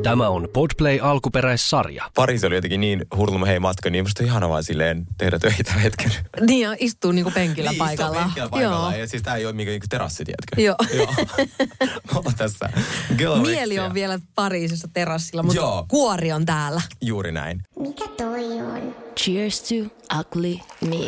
Tämä on Podplay alkuperäissarja. Pariisi oli jotenkin niin hurluma hei matka, niin musta on ihana vaan silleen tehdä töitä hetken. Niin ja istuu niinku penkillä paikallaan. Niin, istuu penkillä paikallaan. Ja siis tää ei ole mikään terassi, tiedätkö? Joo. Ollaan tässä. Mieli on vielä Pariisissa terassilla, mutta joo. Kuori on täällä. Juuri näin. Mikä toi on? Cheers to ugly me.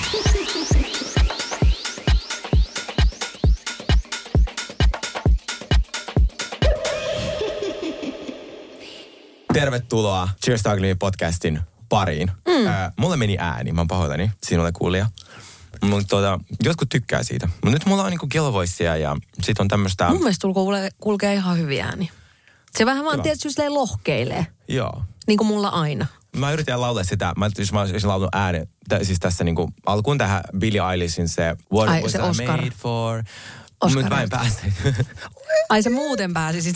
Tervetuloa Cheers to Ugly Me podcastin pariin. Mulle meni ääni, mä oon pahoillani sinulle kuulija. Mutta jotkut tykkää siitä. Mutta nyt mulla on niinku kelvoissia ja sit on tämmöstä... Mun mielestä kulkee ihan hyviä ääni. Se vähän vaan tietysti silleen lohkeilee. Joo. Niin kuin mulla aina. Mä yritän laulaa sitä, jos mä olisin laulanut äänen, siis tässä niinku alkuun tähän Billie Eilishin se What was I made for... Mutta mä en pääse. Ai sä muuten pääsisit.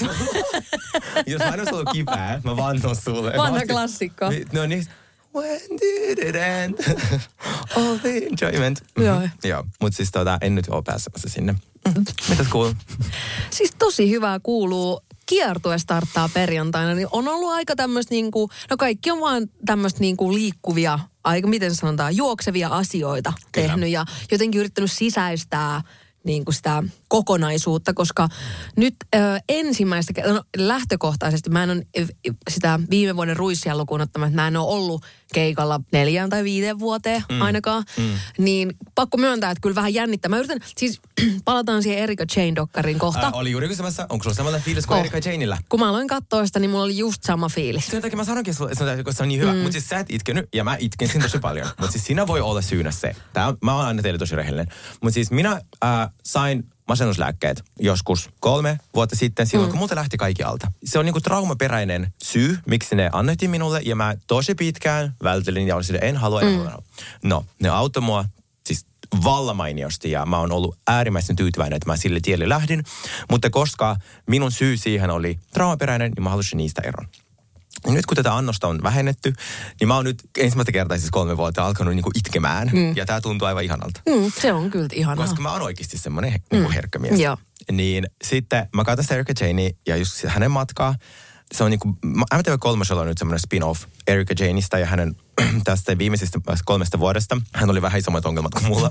Jos mä en olisi ollut kipää, mä vannon sulle. Vanha klassikko. No niin. When did it end? All the enjoyment. Joo, mutta siis en nyt ole pääsemässä sinne. Mitäs kuuluu? Siis tosi hyvää kuuluu. Kiertue starttaa perjantaina, niin on ollut aika tämmöistä niinku, no kaikki on vaan tämmöistä niinku liikkuvia, aika miten sanotaan, juoksevia asioita tehnyt ja jotenkin yrittänyt sisäistää niin kuin sitä kokonaisuutta, koska nyt ensimmäistä, lähtökohtaisesti mä en ole sitä viime vuoden ruissia lukuun ottamatta, mä en ole ollut keikalla 4 tai 5 vuoteen ainakaan, niin pakko myöntää, että kyllä vähän jännittää. Mä yritän, siis palataan siihen Erika Jane-dokkarin kohta. Oli juuri kysymässä, onko sulla samanlainen fiilis kuin Erika Janeillä? Kun mä aloin katsoa sitä, niin mulla oli just sama fiilis. Sen takia mä sanonkin, että se on niin hyvä, mutta siis sä et itkenyt ja mä itken siinä tosi paljon. Mutta siis siinä voi olla syynä se. Mä oon aina teille tosi rehellinen. Mutta siis minä sain masennuslääkkeet joskus 3 vuotta sitten, silloin kun multa lähti kaikki alta. Se on niinku traumaperäinen syy, miksi ne annettiin minulle, ja mä tosi pitkään vältelin ja olin sille, en halua. No, ne auttoi mua siis vallamainiosti, ja mä oon ollut äärimmäisen tyytyväinen, että mä sille tielle lähdin. Mutta koska minun syy siihen oli traumaperäinen, niin mä halusin niistä eron. Ja nyt kun tätä annosta on vähennetty, niin mä oon nyt ensimmäistä kertaa siis 3 vuotta alkanut niinku itkemään. Ja tää tuntuu aivan ihanalta. Se on kyllä ihanaa. Koska mä oon oikeasti semmoinen niinku herkkä mies. Joo. Niin sitten mä katson Erika Janea ja just hänen matkaa. Se on niinku, MTV3 on nyt semmoinen spin-off Erika Janeista ja hänen tästä viimeisistä 3 vuodesta. Hän oli vähän isommat ongelmat kuin mulla.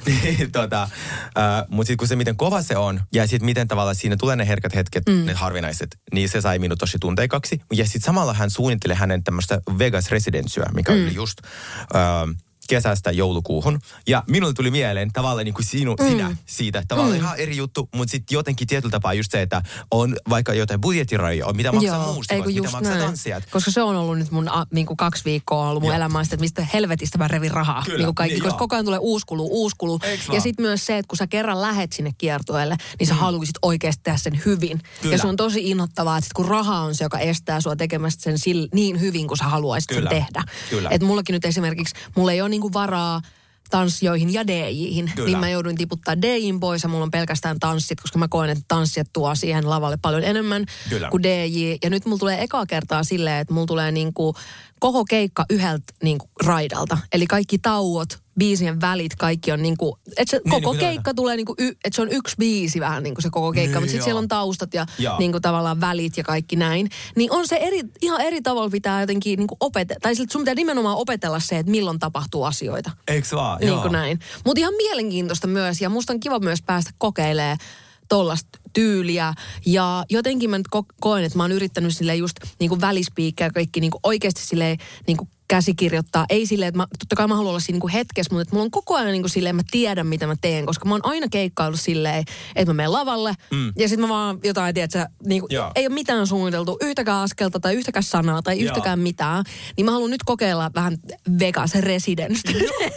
Mutta sitten kun se miten kova se on ja sitten miten tavallaan siinä tulee ne herkät hetket, ne harvinaiset, niin se sai minut tosi tunteikaksi. Ja sitten samalla hän suunnitteli hänen tämmöistä Vegas-residenssyä, mikä oli just... kesästä joulukuuhun. Ja minulle tuli mieleen tavallaan niin kuin sinä siitä. Tavallaan ihan eri juttu, mutta sitten jotenkin tietyllä tapaa just se, että on vaikka jotain budjettirajoja, mitä maksaa muusikot, mitä maksaa tanssijat. Koska se on ollut nyt mun niin kuin 2 viikkoa ollut mun elämästä, että mistä helvetistä mä revin rahaa. Kyllä, niin kuin kaikki, niin koska koko ajan tulee uusi kulu. Ja sitten myös se, että kun sä kerran lähet sinne kiertueelle, niin sä haluaisit oikeasti tehdä sen hyvin. Kyllä. Ja se on tosi innoittavaa, että sit kun raha on se, joka estää sua tekemästä sen niin hyvin, kuin sä haluaisit sen tehdä. Että mullakin nyt esimerkiksi, mulla ei ole niinku varaa tanssijoihin ja DJihin, niin mä jouduin tiputtaa DJin pois ja mulla on pelkästään tanssit, koska mä koen, että tanssijat tuo siihen lavalle paljon enemmän kuin DJ. Ja nyt mulla tulee ekaa kertaa silleen, että mulla tulee niinku koko keikka yhdeltä niinku raidalta. Eli kaikki tauot, biisien välit, kaikki on niinku, että se koko keikka tulee niinku, että se on yksi biisi vähän niinku se koko keikka, mutta sitten siellä on taustat ja niinku tavallaan välit ja kaikki näin. Niin on se ihan eri tavalla pitää jotenkin niinku opetella, tai sun pitää nimenomaan opetella se, että milloin tapahtuu asioita. Eiks vaan? Niin kuin näin. Mutta ihan mielenkiintoista myös, ja musta on kiva myös päästä kokeilemaan tollaista tyyliä. Ja jotenkin mä nyt koen, että mä oon yrittänyt silleen just niinku välispiikkejä kaikki niinku oikeasti silleen niinku käsikirjoittaa. Ei silleen, että totta kai mä haluan olla siinä niinku hetkessä, mutta että mulla on koko ajan niinku silleen, mä tiedän mitä mä teen, koska mä oon aina keikkaillut silleen, että mä menen lavalle ja sitten mä vaan jotain, tiedätkö, niinku, ei ole mitään suunniteltu, yhtäkään askelta tai yhtäkään sanaa tai yhtäkään mitään. Niin mä haluan nyt kokeilla vähän Vegas Residence.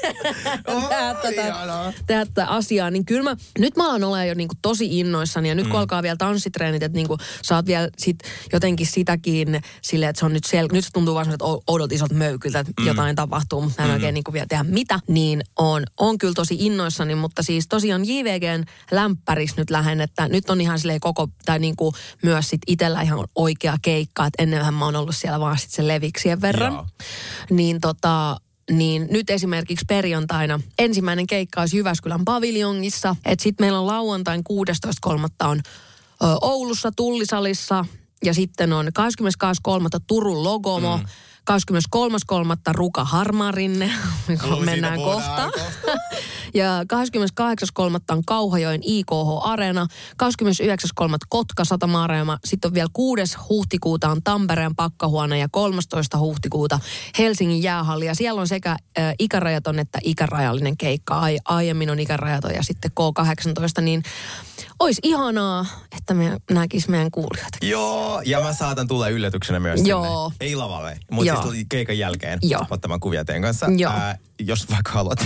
tehdä tätä asiaa. Niin kyllä nyt mä alan olla jo niinku tosi innoissani ja nyt kun alkaa vielä tanssitreenit, että niinku sä oot vielä sit jotenkin sitäkin silleen, että se on nyt nyt se tuntuu vaan semmoinen, että oudolta isolta möykyltä, että jotain tapahtuu, mutta mä en oikein niinku vielä tehdä mitä. Niin on kyllä tosi innoissani, mutta siis tosiaan JVGn lämpäris nyt lähden, että nyt on ihan silleen tai niinku myös sit itsellä ihan oikea keikka, että ennenhän mä oon ollut siellä vaan sit sen leviksien verran. Niin nyt esimerkiksi perjantaina ensimmäinen keikka olisi Jyväskylän paviljongissa. Että sitten meillä on lauantain 16.3. on Oulussa Tullisalissa ja sitten on 22.3. Turun Logomo, 23.3. Ruka Harmarinne, mennään kohta. Ja 28.3. on Kauhajoen IKH Areena, 29.3. Kotka Satama-Areena, sitten on vielä 6. huhtikuuta on Tampereen Pakkahuone ja 13. huhtikuuta Helsingin jäähalli. Ja siellä on sekä ikärajaton että ikärajallinen keikka. Aiemmin on ikärajaton ja sitten K18, niin olisi ihanaa, että me näkisi meidän kuulijoita. Joo, ja mä saatan tulla yllätyksenä myös sinne. Ei lavalle, mutta siis tuli keikan jälkeen ottamaan kuvia teidän kanssa. Jos vaikka haluat.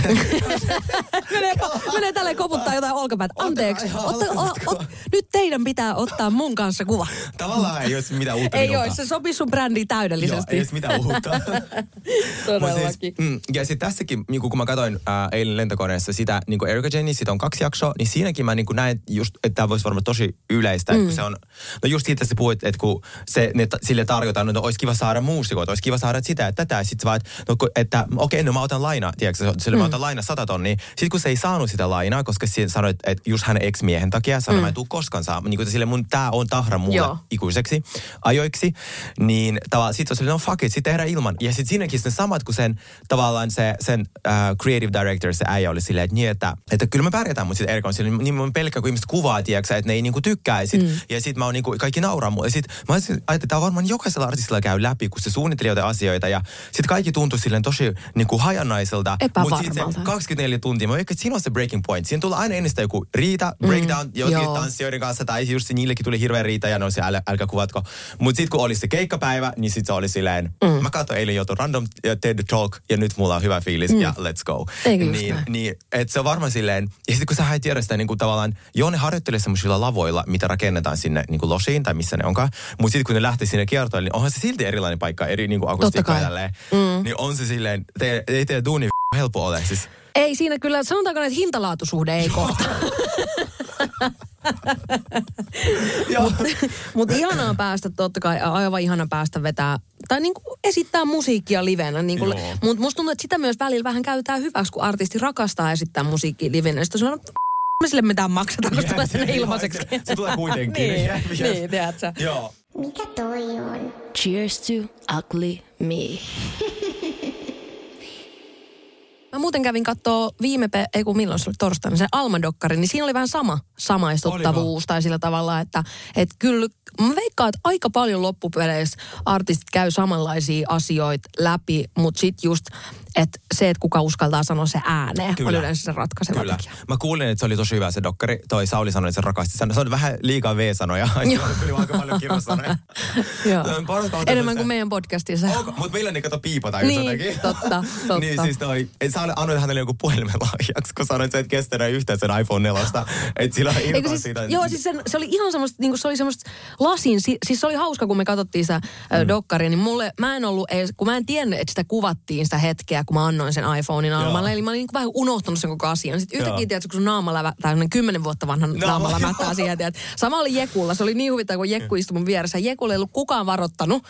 menee tälleen koputtaa jotain olkapäät. Anteeksi, nyt teidän pitää ottaa mun kanssa kuva. Tavallaan ei olisi mitään uutta. Ei olisi, se sopii sun brändiin täydellisesti. Joo, ei olisi mitään uutta. Todellakin. Ja sitten tässäkin, niin kun mä katsoin eilen lentokoneessa sitä niin Erika Jane, sitä on 2 jaksoa, niin siinäkin mä niin näen just, että tämä voisi varmaan tosi yleistä. Kun se on, no just siitä sä puhuit, että kun sille tarjotaan, no olisi kiva saada muusikoita, olisi kiva saada sitä, että tätä, ja sitten vaan, että okei, no mä otan lainaa, tiedätkö, sille mä otan lainaa 100 tonnia. Sitten kun se ei saanut sitä lainaa, koska sanoit, että just hänen ex-miehen takia, sanoi, mä en tuu koskaan saa, niin kuin sille tää on tahra mulle ikuiseksi ajoiksi, niin tavallaan sit se oli, no fuck it, sit tehdään ilman. Ja sit siinäkin ne samat, kun sen tavallaan sen creative director, se äijä oli silleen, että niin, että kyllä me pärjätään, mutta sit Erika on silleen, niin mä pelkään, kun ihmiset kuvaa, tiedätkö, että ne ei niinku tykkää. Ja sit mä oon niinku, kaikki nauraa mulle. Ja sit mä ajattelin, että tää varmaan jokaisella artistilla käy läpi, kun se suunnitteli jotain asioita. Ja sit kaikki tuntui silleen tosi niinku hajannaiselta. Epävarmalta. Mutta sit se 24 tuntia, mä veikkaan, että siinä on se breaking point. Siinä tulee aina ennestään joku riita, breakdown, jotenkin tanssijoiden kanssa, tai just niillekin tuli hirveä riita, ja ne on se älkää kuvatko. Mutta sit kun oli se keikkapäivä, niin sit se oli silleen, mä katsoin eilen jotain random TED Talk, ja nyt mulla on hyvä fiilis, ja let's go. Niin, että se on varmaan silleen, ja sit kun sä tiedä sitä niin kuin tavallaan, ne harjoittelee semmoisilla lavoilla, mitä rakennetaan sinne niin kuin losiin, tai missä ne onkaan, mutta sitten kun ne lähtee sinne kiertoille, niin onhan se silti erilainen paikka, eri niin kuin akustiikka tälleen. Niin on se silleen, ei teidän duuni helppo ole siis. Ei siinä kyllä, sanotaanko, että hintalaatusuhde ei kohta. Mutta ihanaa päästä, totta kai, aivan ihana päästä vetää, tai niinku esittää musiikkia livenä. Niinku, mutta musta tuntuu, että sitä myös välillä vähän käytetään hyväksi, kun artisti rakastaa esittää musiikkia livenä. Sitten on me sille mitään maksetaan, koska tulee sinne ilmaiseksi. Se tulee kuitenkin. niin, tiedätkö? Joo. Mikä toi on? Cheers to ugly me. Mä muuten kävin kattoo milloin se oli torstaina, se Alma-dokkari, niin siinä oli vähän samaistuttavuus tai sillä tavalla, että kyllä mä veikkaan, että aika paljon loppupeleissä artistit käy samanlaisia asioita läpi, mutta sit just, että se, että kuka uskaltaa sanoa se ääneen, on yleensä se ratkaiseva tekijä. Mä kuulin, että se oli tosi hyvä se dokkari. Toi Sauli sanoi, että se rakasti sanoa. Se on vähän liikaa V-sanoja. Tuli aika paljon kirjasanoja. Enemmän kuin meidän podcastissa. Mutta meillä ei kato piipataan just jotenkin. Totta. Niin siis toi, että sä annoit hänelle joku puhelimen lahjaksi, kun sanoit, että sä et kestä yhtään sen iPhone 4. Että sillä on irtoa siitä. Joo, siis se oli ihan semmoista, niin se oli semmoista lasin, siis se oli hauska, kun me katsottiin sitä dokkaria, niin mä en ollut edes, kun mä en tiennyt, että sitä kuvattiin sitä hetkeä, kun mä annoin sen iPhonein Almalle, eli mä olin niin vähän unohtanut sen koko asian. Sitten yhtäkkiä, tiedätkö, kun sun naama lävättää, 10 vuotta vanha naama lämättää siihen, tiedät. Sama oli Jekulla, se oli niin huvittava, kun Jekku istui mun vieressä. Jekulla ei ollut kukaan varoittanut,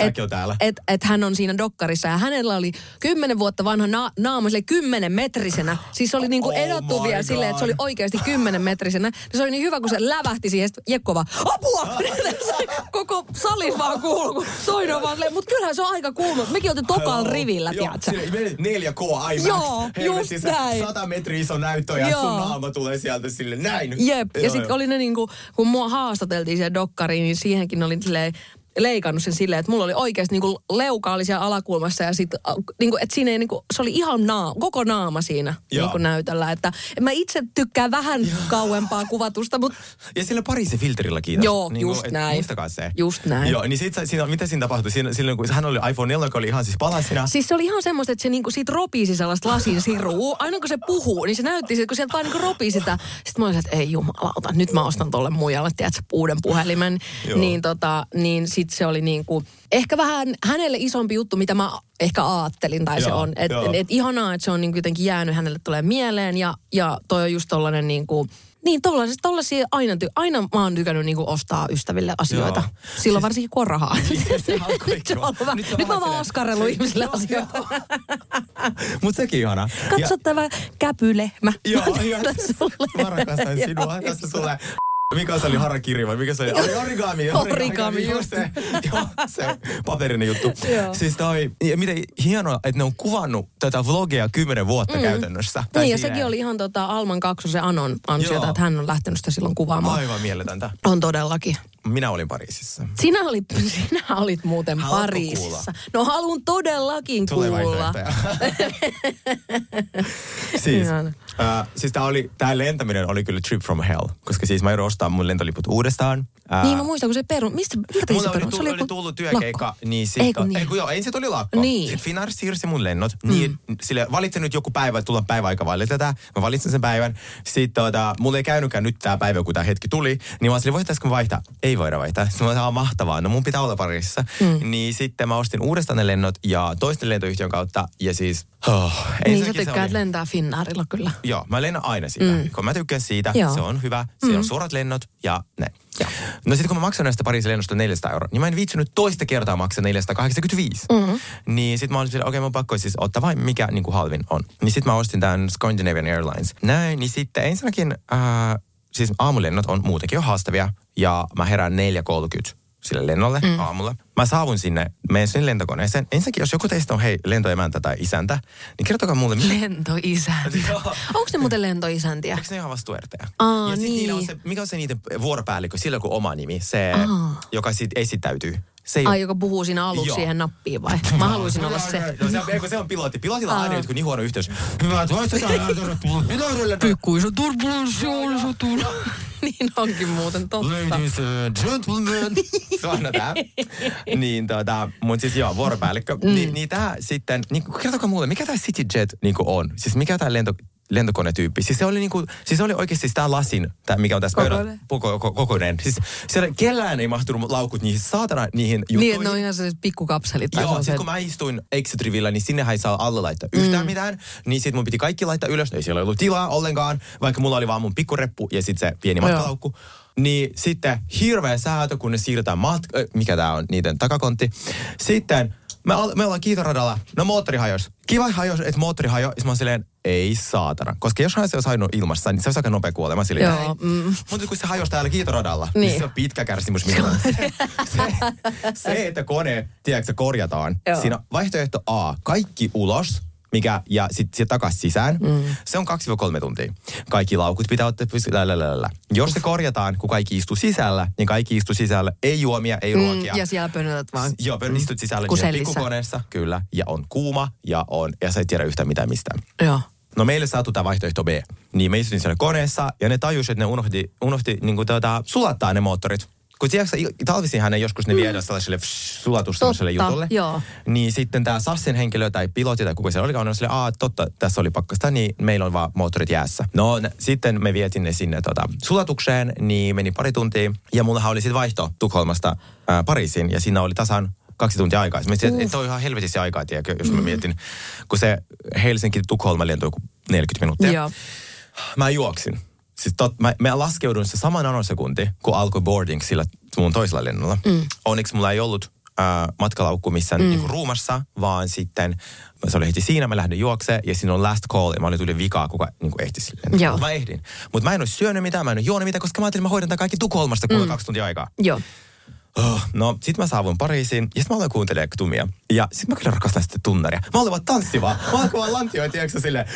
että hän on siinä dokkarissa, ja hänellä oli 10 vuotta vanha naama, sille 10-metrisenä. Siis se oli niinku edottuvia silleen, että se oli oikeasti 10-metrisenä. Ja se oli niin hyvä, kun se lävähti siihen, sitten Jekko vaan, apua! Koko salis vaan kuuluu, kun toinen on vaan silleen, mutta kyllähän se on aika kuuma. Mekin oltiin tokalla rivillä, tiedätkö? 4K IMAX. Joo, just näin. 100 metriä iso näyttö ja sun naama tulee sieltä sille näin. Jep, ja sitten oli ne niinku, kun mua haastateltiin siihen dokkariin, niin siihenkin oli silleen, leikannut sen silleen, että mulla oli oikeasti niinku leuka oli siellä alakulmassa ja sitten niinku, että siinä ei niinku, se oli ihan koko naama siinä niinku näytöllä, että mä itse tykkään vähän kauempaa kuvatusta, mutta ja sillä Pariisin filterillä kiitos. Joo, niinku, just näin. Muistakaa se. Just näin. Joo, niin mitä siinä tapahtui? Silloin kun hän oli iPhone 4, joka oli ihan siis palasina. Siis se oli ihan semmoista, että se niinku siitä ropisi sellaista lasin sirua. Aina kun se puhuu, niin se näytti siltä, kun sieltä vaan niinku ropii sitä. Sitten mä olin, että ei jumalauta, nyt mä ostan tolle muijalle, tiedätkö, uuden puhelimen. Niin sit se oli niinku, ehkä vähän hänelle isompi juttu, mitä mä ehkä aattelin, tai se on. Että ihanaa, että se on niinku jotenkin jäänyt, hänelle tulee mieleen, ja toi on just tollanen niinku, niin tollaisia aina mä oon tykännyt niinku ostaa ystäville asioita. Silloin varsinkin kun on rahaa. Nyt mä vaan askarrellut ihmisille asioita. Mut sekin ihana. Katso tämä käpylehmä. Joo, mä rakastan sinua. Tässä sulle Mikä se oli harakiri vai mikä se oli? Origami. Origami just se. Joo, se paperinen juttu. Siis miten hienoa, että ne on kuvannut tätä vlogia 10 vuotta käytännössä. Niin, ja sekin oli ihan Alman Kaksosen Anon ansiota, että hän on lähtenyt sitä silloin kuvaamaan. Aivan mieletöntä. On todellakin. Minä olin Pariisissa. Sinä olit muuten Pariisissa. Kuulla? No haluan todellakin kuulla. Siis tää lentäminen oli kyllä trip from hell, koska siis mä joudun ostaa mun lentoliput uudestaan. Niin mä muistan, kun se minkä takia se perun? Mulla oli tullut työkeikka, niin sitten... Ensin tuli lakko. Niin. Sitten Finnair siirsi mun lennot. Niin, sille valitsin nyt joku päivä, että tullaan päiväaika vaille tätä. Mä valitsin sen päivän. Sitten mulla ei käynytkään nyt tää päivä, kun tää hetki tuli. Niin mä olin, voitaisiko vaihtaa? Ei voida vaihtaa. Sitten mä olin, mahtavaa. No mun pitää olla Pariisissa. Niin sitten mä ostin uudestaan ne lennot ja toisten lentoyhtiön kautta. Ja siis... niin sä tykkäät lentää Finnairilla kyllä. Joo, mä lennän aina sitä. Kun mä tykkään siitä, se on hyvä. Siellä on suorat lennot ja näin. Joo. No sitten kun mä maksan näistä Pariisin lennosta 400 €, niin mä en viitsinyt toista kertaa maksaa 485. Niin sitten mä olin okei, mä pakko siis ottaa vain mikä niin kuin halvin on. Niin sitten mä ostin tämän Scandinavian Airlines. Näin, niin sitten ensinnäkin, siis aamulennot on muutenkin jo haastavia. Ja mä herään 4:30 sille lennolle aamulla. Mä saavun sinne, menen sinne lentokoneeseen. Ensinnäkin, jos joku teistä on lentoemäntä tai isäntä, niin kertokaa mulle... Lentoisäntä. Onko ne muuten lentoisäntiä? Eikö ne ihan vastuertejä? Ja sitten niillä on se, mikä on se niiden vuoropäällikkö, sillä kun oma nimi, se, joka sitten esittäytyy. Joka puhuu siinä aluksi siihen nappiin vai? Mä haluaisin olla se. Se on pilotti. Pilotilla on aina jotkut niin huono yhteys. Hyvät hoistetaan. Pikkuisen turbulenssi on tullut. Niin onkin muuten totta. Ladies and gentlemen. Se on tää. Niin mun siis vuoropäällikkö. Niin tää sitten, kertokaa mulle, mikä tää CityJet on? Siis mikä tää lentokonetyyppi. Siis se oli oikeasti tää lasin, mikä on tässä pöydällä. Kokoinen. Siis siellä kellään ei mahtunut laukut niihin juttuihin. Niin, ne on ihan sellaiset pikkukapselit. Joo, sit kun mä istuin exit-rivillä, niin sinnehän ei saa alle laittaa yhtään mitään. Niin sit mun piti kaikki laittaa ylös. Ei siellä ollut tilaa ollenkaan, vaikka mulla oli vaan mun pikkureppu ja sit se pieni matkalaukku. Niin sitten hirveä säätö, kun ne siirretään mikä tää on, niiden takakontti. Sitten me ollaan kiitoradalla. No moottori hajosi. Kiva hajos, että moottori hajosi. Ja mä oon silleen, ei saatana. Koska jos hän se olisi hajonnut ilmassa, niin se olisi aika nopea kuolema. Silleen, mutta kun se hajosi täällä kiitoradalla, niin se on pitkä kärsimys. Se, että kone, tiedätkö, korjataan. Siinä vaihtoehto A, kaikki ulos. Ja sitten takaisin sisään. Se on 2-3 tuntia. Kaikki laukut pitää ottaa Jos se korjataan, kun kaikki istuu sisällä, niin kaikki istuu sisällä. Ei juomia, ei ruokia. Ja siellä pönnötät vaan. Joo, istut sisällä niin pikkukoneessa, kyllä. Ja on kuuma, ja sä et tiedä yhtään mitään mistään. Joo. No meille saatu tämä vaihtoehto B. Niin me istutin siellä koneessa, ja ne tajusi, että ne unohti niin kuin sulattaa ne moottorit. Kun tiedätkö, talvisinhan ne joskus ne viedään sellaiselle sulatustaiselle jutulle. Joo. Niin sitten tämä SASin henkilö tai pilotti tai kuka se olikaan, on silleen, totta, tässä oli pakkasta, niin meillä on vaan moottorit jäässä. No sitten me vietin ne sinne sulatukseen, niin meni pari tuntia. Ja mullahan oli sitten vaihto Tukholmasta Pariisiin, ja siinä oli tasan 2 tuntia aikaa. Mä mietin, että on ihan helvetissä aikaa, tiedäkö, jos mä mietin. Kun se Helsinki-Tukholma lentoi joku 40 minuuttia. Joo. Mä juoksin. Siis mä laskeudun se sama nanosekunti, kun alkoi boarding sillä mun toisella lennolla. Onneksi mulla ei ollut matkalaukku missään niinku ruumassa, vaan sitten se oli heti siinä, mä lähdin juokseen ja siinä on last call ja mä olin tuli vikaa, kuka niinku ehti silleen. Mä ehdin. Mutta mä en ole syönyt mitään, mä en ole juonut mitään, koska mä ajattelin, että mä hoidan tämän kaikki Tukholmasta, kun on 2 tuntia aikaa. Joo. No, sit mä saavuin Pariisiin ja sit mä aloin kuuntelemaan Tumia. Ja sit mä kyllä rakastan sitten tunnaria. Mä aloin vaan tanssivaa. Mä aloin vaan lantioon, tiedätkö silleen.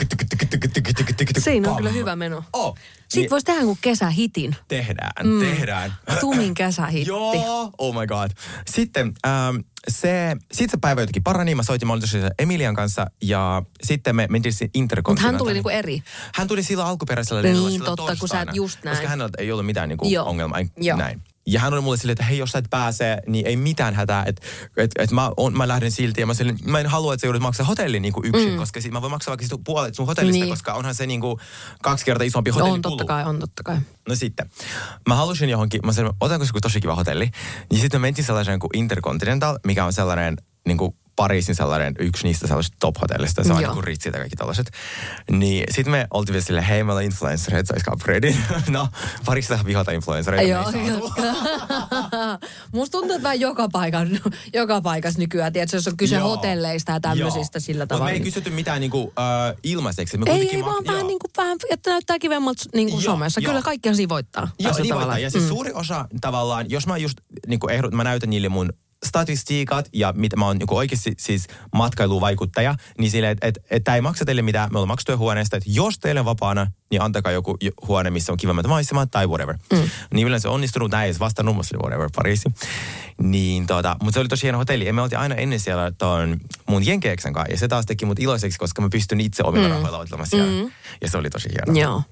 Siinä on kyllä hyvä meno. Sitten voisi tehdä kuin kesähitin. Tehdään. Tumin kesähitti. Joo, oh my god. Sitten se päivä jotenkin parani. Mä soitin, mä olin tosiaan Emilian kanssa ja sitten me mentiin Intercontinental. Mutta hän tuli niinku eri. Hän tuli sillä alkuperäisellä lennolla niin, totta, kun sä et just näin. Koska hänellä ei ollut mitään niinku ongelmaa. Näin. Ja hän oli mulle silleen, että hei, jos sä et pääse, niin ei mitään hätää, että mä lähden silti. Ja mä en halua, että sä joudut maksaa hotellin niinku yksin, koska mä voin maksaa vaikka puolet sun hotellista, koska onhan se niinku 2 kertaa isompi hotellikulu. On totta kai. No sitten, mä halusin johonkin, mä sanoin, otanko se tosi kiva hotelli. Niin sitten me mentiin sellaisen kuin Intercontinental, mikä on sellainen niinku Pariisin sellainen, yksi niistä sellaisista top-hotellista. Se on niin kuin Ritsit ja kaikki tällaiset. Niin sit me oltiin vielä silleen, hei, me ollaan influencereita, saisiko upgradein? No, Pariisissa vihata influencereita. Joo. Musta tuntuu, että vähän joka paikassa nykyään, tiedätkö, jos on kyse hotelleista ja tämmöisistä sillä tavalla. Mutta me ei kysytty mitään niinku, ilmaiseksi. Ei vaan vähän, että näyttää kivemmalta niinku somessa. Kyllä kaikkihan siinä voittaa. Joo, niin voittaa. Ja siis suuri osa tavallaan, jos mä just niinku mä näytän niille mun statistiikat ja mitä mä oon niinku oikeasti siis matkailuvaikuttaja, niin silleen, että ei maksa teille mitään, me ollaan maksettuja huoneesta, että jos teille on vapaana, niin antakaa joku huone, missä on kivemmat maisemat tai whatever. Niin yleensä on onnistunut näin, vastannut musta whatever, Pariisi. Niin mutta se oli tosi hieno hotelli ja me oltiin aina ennen siellä ton mun jenkeeksen kanssa ja se taas teki mut iloiseksi, koska mä pystyn itse omilla rahoilla ottelemaan siellä. Ja se oli tosi hieno. Joo.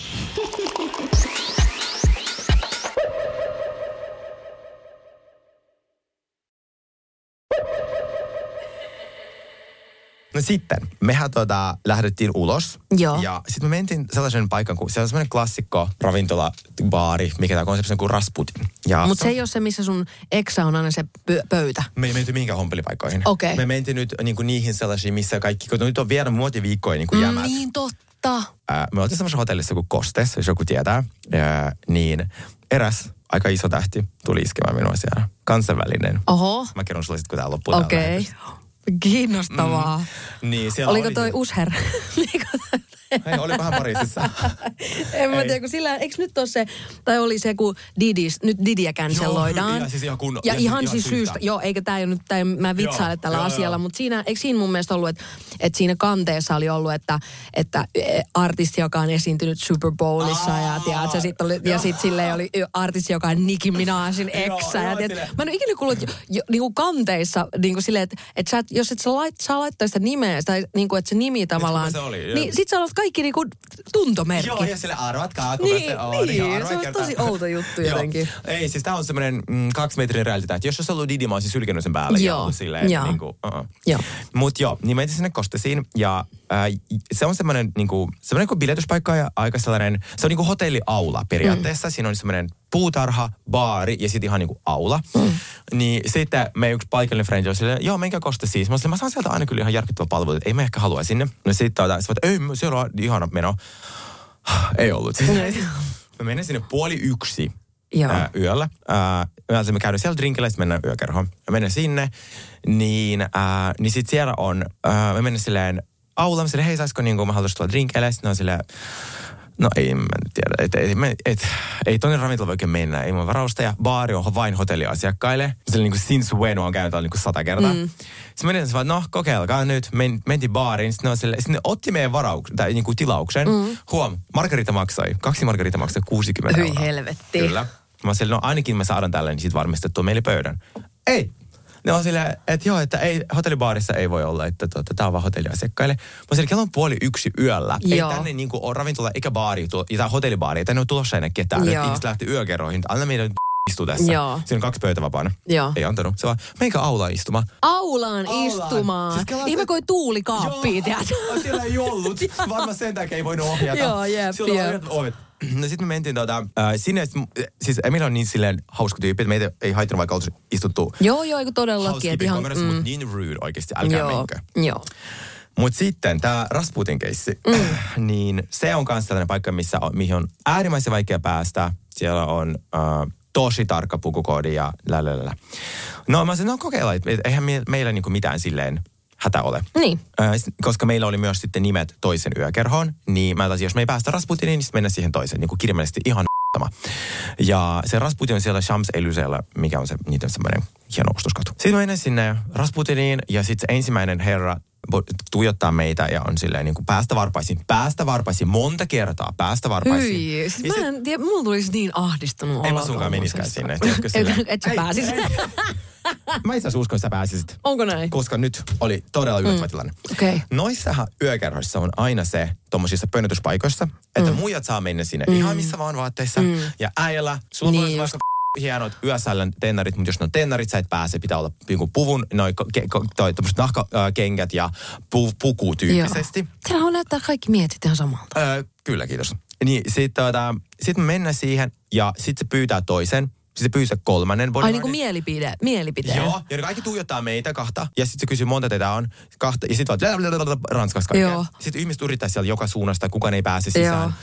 No sitten, mehän lähdettiin ulos. Joo. Ja sitten me mentiin sellaisen paikan, kun se on semmoinen klassikko ravintola, baari, mikä tämä konsepti on kuin Rasputin. Mutta se ei ole se, missä sun eksä on aina se pöytä. Me ei menty mihinkään hompelipaikkoihin. Okei. Me mentiin nyt niinku niihin sellaisiin, missä kaikki, kun nyt on vielä muotiviikkoja niin kuin jämät. Niin totta. Me oltiin semmoisessa hotellissa kuin Kostes, jos joku tietää. Niin eräs aika iso tähti tuli iskemään minua siellä. Kansainvälinen. Oho. Mä kerron sulle sitten, kun tää loppuu. Okei. Kiinnostavaa. Niin, oliko toi Usher? Hei, olikohan Pariisissa? En mä tiedä, kun sillä, eikö nyt ole se, tai oli se, kun Didiä canceloidaan. Ja ihan siis syystä. Joo, eikä tää nyt, mä vitsaile tällä asialla, mutta eikö siinä mun mielestä ollut, että siinä kanteessa oli ollut, että artisti, joka on esiintynyt Super Bowlissa, ja sitten silleen oli artisti, joka on Nicki Minajin eksä. Mä en ole ikinä kuullut, että niinku kanteissa, niinku silleen, että jos et sä laittaa sitä nimeä, tai niinku, että se nimi tavallaan, niin sit sä olet kaikki niinku tuntomerkit. Joo, ja sille arvatkaa, kuka se on. Niin, se on tosi outo juttu jotenkin. Ei, siis tää on semmoinen 2 metrin realiteetti, että jos olisi ollut Didi, mä olisin sylkenyt sen päälle. Joo. Mut joo, niin mentiin sinne Kostesiin ja se on semmoinen kuin biletyspaikka ja aika sellainen, se on niinku hotelliaula periaatteessa. Siinä on semmoinen puutarha, baari ja sitten ihan niinku aula. Niin sitten meidän yksi paikallinen frendi oli silleen, joo, menkää Kostesiin. Mä saan sieltä aina kyllä ihan järkyttävä palvelu, että ei me ehkä halua sinne. No sitten ei, siellä on ihana meno. Ei ollut. Mä menen sinne 12:30 yöllä. Me käydään siellä drinkillä, sitten mennään yökerhoon. Mä menen sinne, niin sit siellä on, me menen silleen aulaan, silleen, hei, saisiko niinku, mä haluaisin tulla drinkille. Sitten on silleen, no ei mä tiedä, ei tonne ravintola voi oikein mennä, ei mun varausta. Ja baari on vain hotelliasiakkaille. Silleen niinku since when on käynyt niinku 100 kertaa. Sitten menin sanoa, no kokeilkaa nyt. Mentiin baariin, sitten ne otti meidän niinku tilauksen. Margarita maksoi, 2 margarita maksoi 60 €. Hyi helvetti. Kyllä. Mä sanoin, no ainakin me saadaan tällä, niin sit varmistettua meille pöydän. Ei. Ne on silleen, että joo, että ei, hotellibaarissa ei voi olla, että tää on vaan hotelliasiakkaille. Mä silleen, kello on 12:30 yöllä. Joo. Ei tänne niinku ole ravintola eikä baari, tai hotellibaari, ei tänne ole tulossa enää ketään. Nyt ihmiset lähti yökerroihin, anna meidän istua tässä. Joo. Siinä on 2 pöytä vapaana. Joo. Ei antanut. Se vaan, menkää aulaan istumaan. Aulaan istumaan. Siis ihme kuin tuulikaappia, tiedätkö? Siellä ei ollut. Varmaan sen takia ei voinut ohjata. Joo, jep. No sitten me mentiin sinne, siis Emil on niin silleen hauska tyyppi, että meitä ei haittanut vaikka oltu istuttu. Joo, todellakin. Housekeeping-kamerassa, mutta niin rude oikeasti, älkää menkö. Joo. Mutta sitten tämä Rasputin keissi, niin se on myös sellainen paikka, mihin on äärimmäisen vaikea päästä. Siellä on tosi tarkka pukukoodi ja lälälälä. No mä sanoin, no kokeillaan, että eihän meillä niinku mitään silleen hätä ole. Niin. Koska meillä oli myös sitten nimet toisen yökerhoon, niin mä ajattelin, jos me ei päästä Rasputiniin, niin sitten mennään siihen toiseen, niin kuin kirjallisesti ihan ja se Rasputin on siellä Champs-Élysées, mikä on se niiden semmoinen hieno ostoskatu. Sitten mä menen sinne Rasputiniin ja sitten se ensimmäinen herra tuijottaa meitä ja on silleen niin kuin päästä varpaisin monta kertaa, päästä varpaisin. Hyi, siis mä en tiedä, mulla tulisi niin ahdistunut olo. En mä sunkaan meniskään sinne. Et sä pääsis. Mä itse asiassa uskon, että sä pääsisit. Onko näin? Koska nyt oli todella yllättävä tilanne. Okay. Noissahan yökerhoissa on aina se tommosissa pönötyspaikoissa, että muijat saa mennä sinne ihan missä vaan vaatteissa. Ja äijällä, sulla voi vaikka hienot yösällön tennarit, mutta jos ne on tennarit, sä et pääse. Pitää olla pikupuvun, tommoset nahkakengät ja puku tyyppisesti. Täällä näyttää kaikki mietit ihan samalta. Kyllä, kiitos. Niin sit me mennään siihen ja sit se pyytää toisen. Sitten se pyysi kolmannen bodyguardin. Ai niinku mielipiteen. Joo, ja ne kaikki tuijottaa meitä kahta. Ja sitten se kysyy, monta teitä on. Kahta. Ja sitten vaan ranskaksi kaikkea. Sitten ihmiset yrittää sieltä joka suunnasta, kukaan ei pääse sisään. Joo.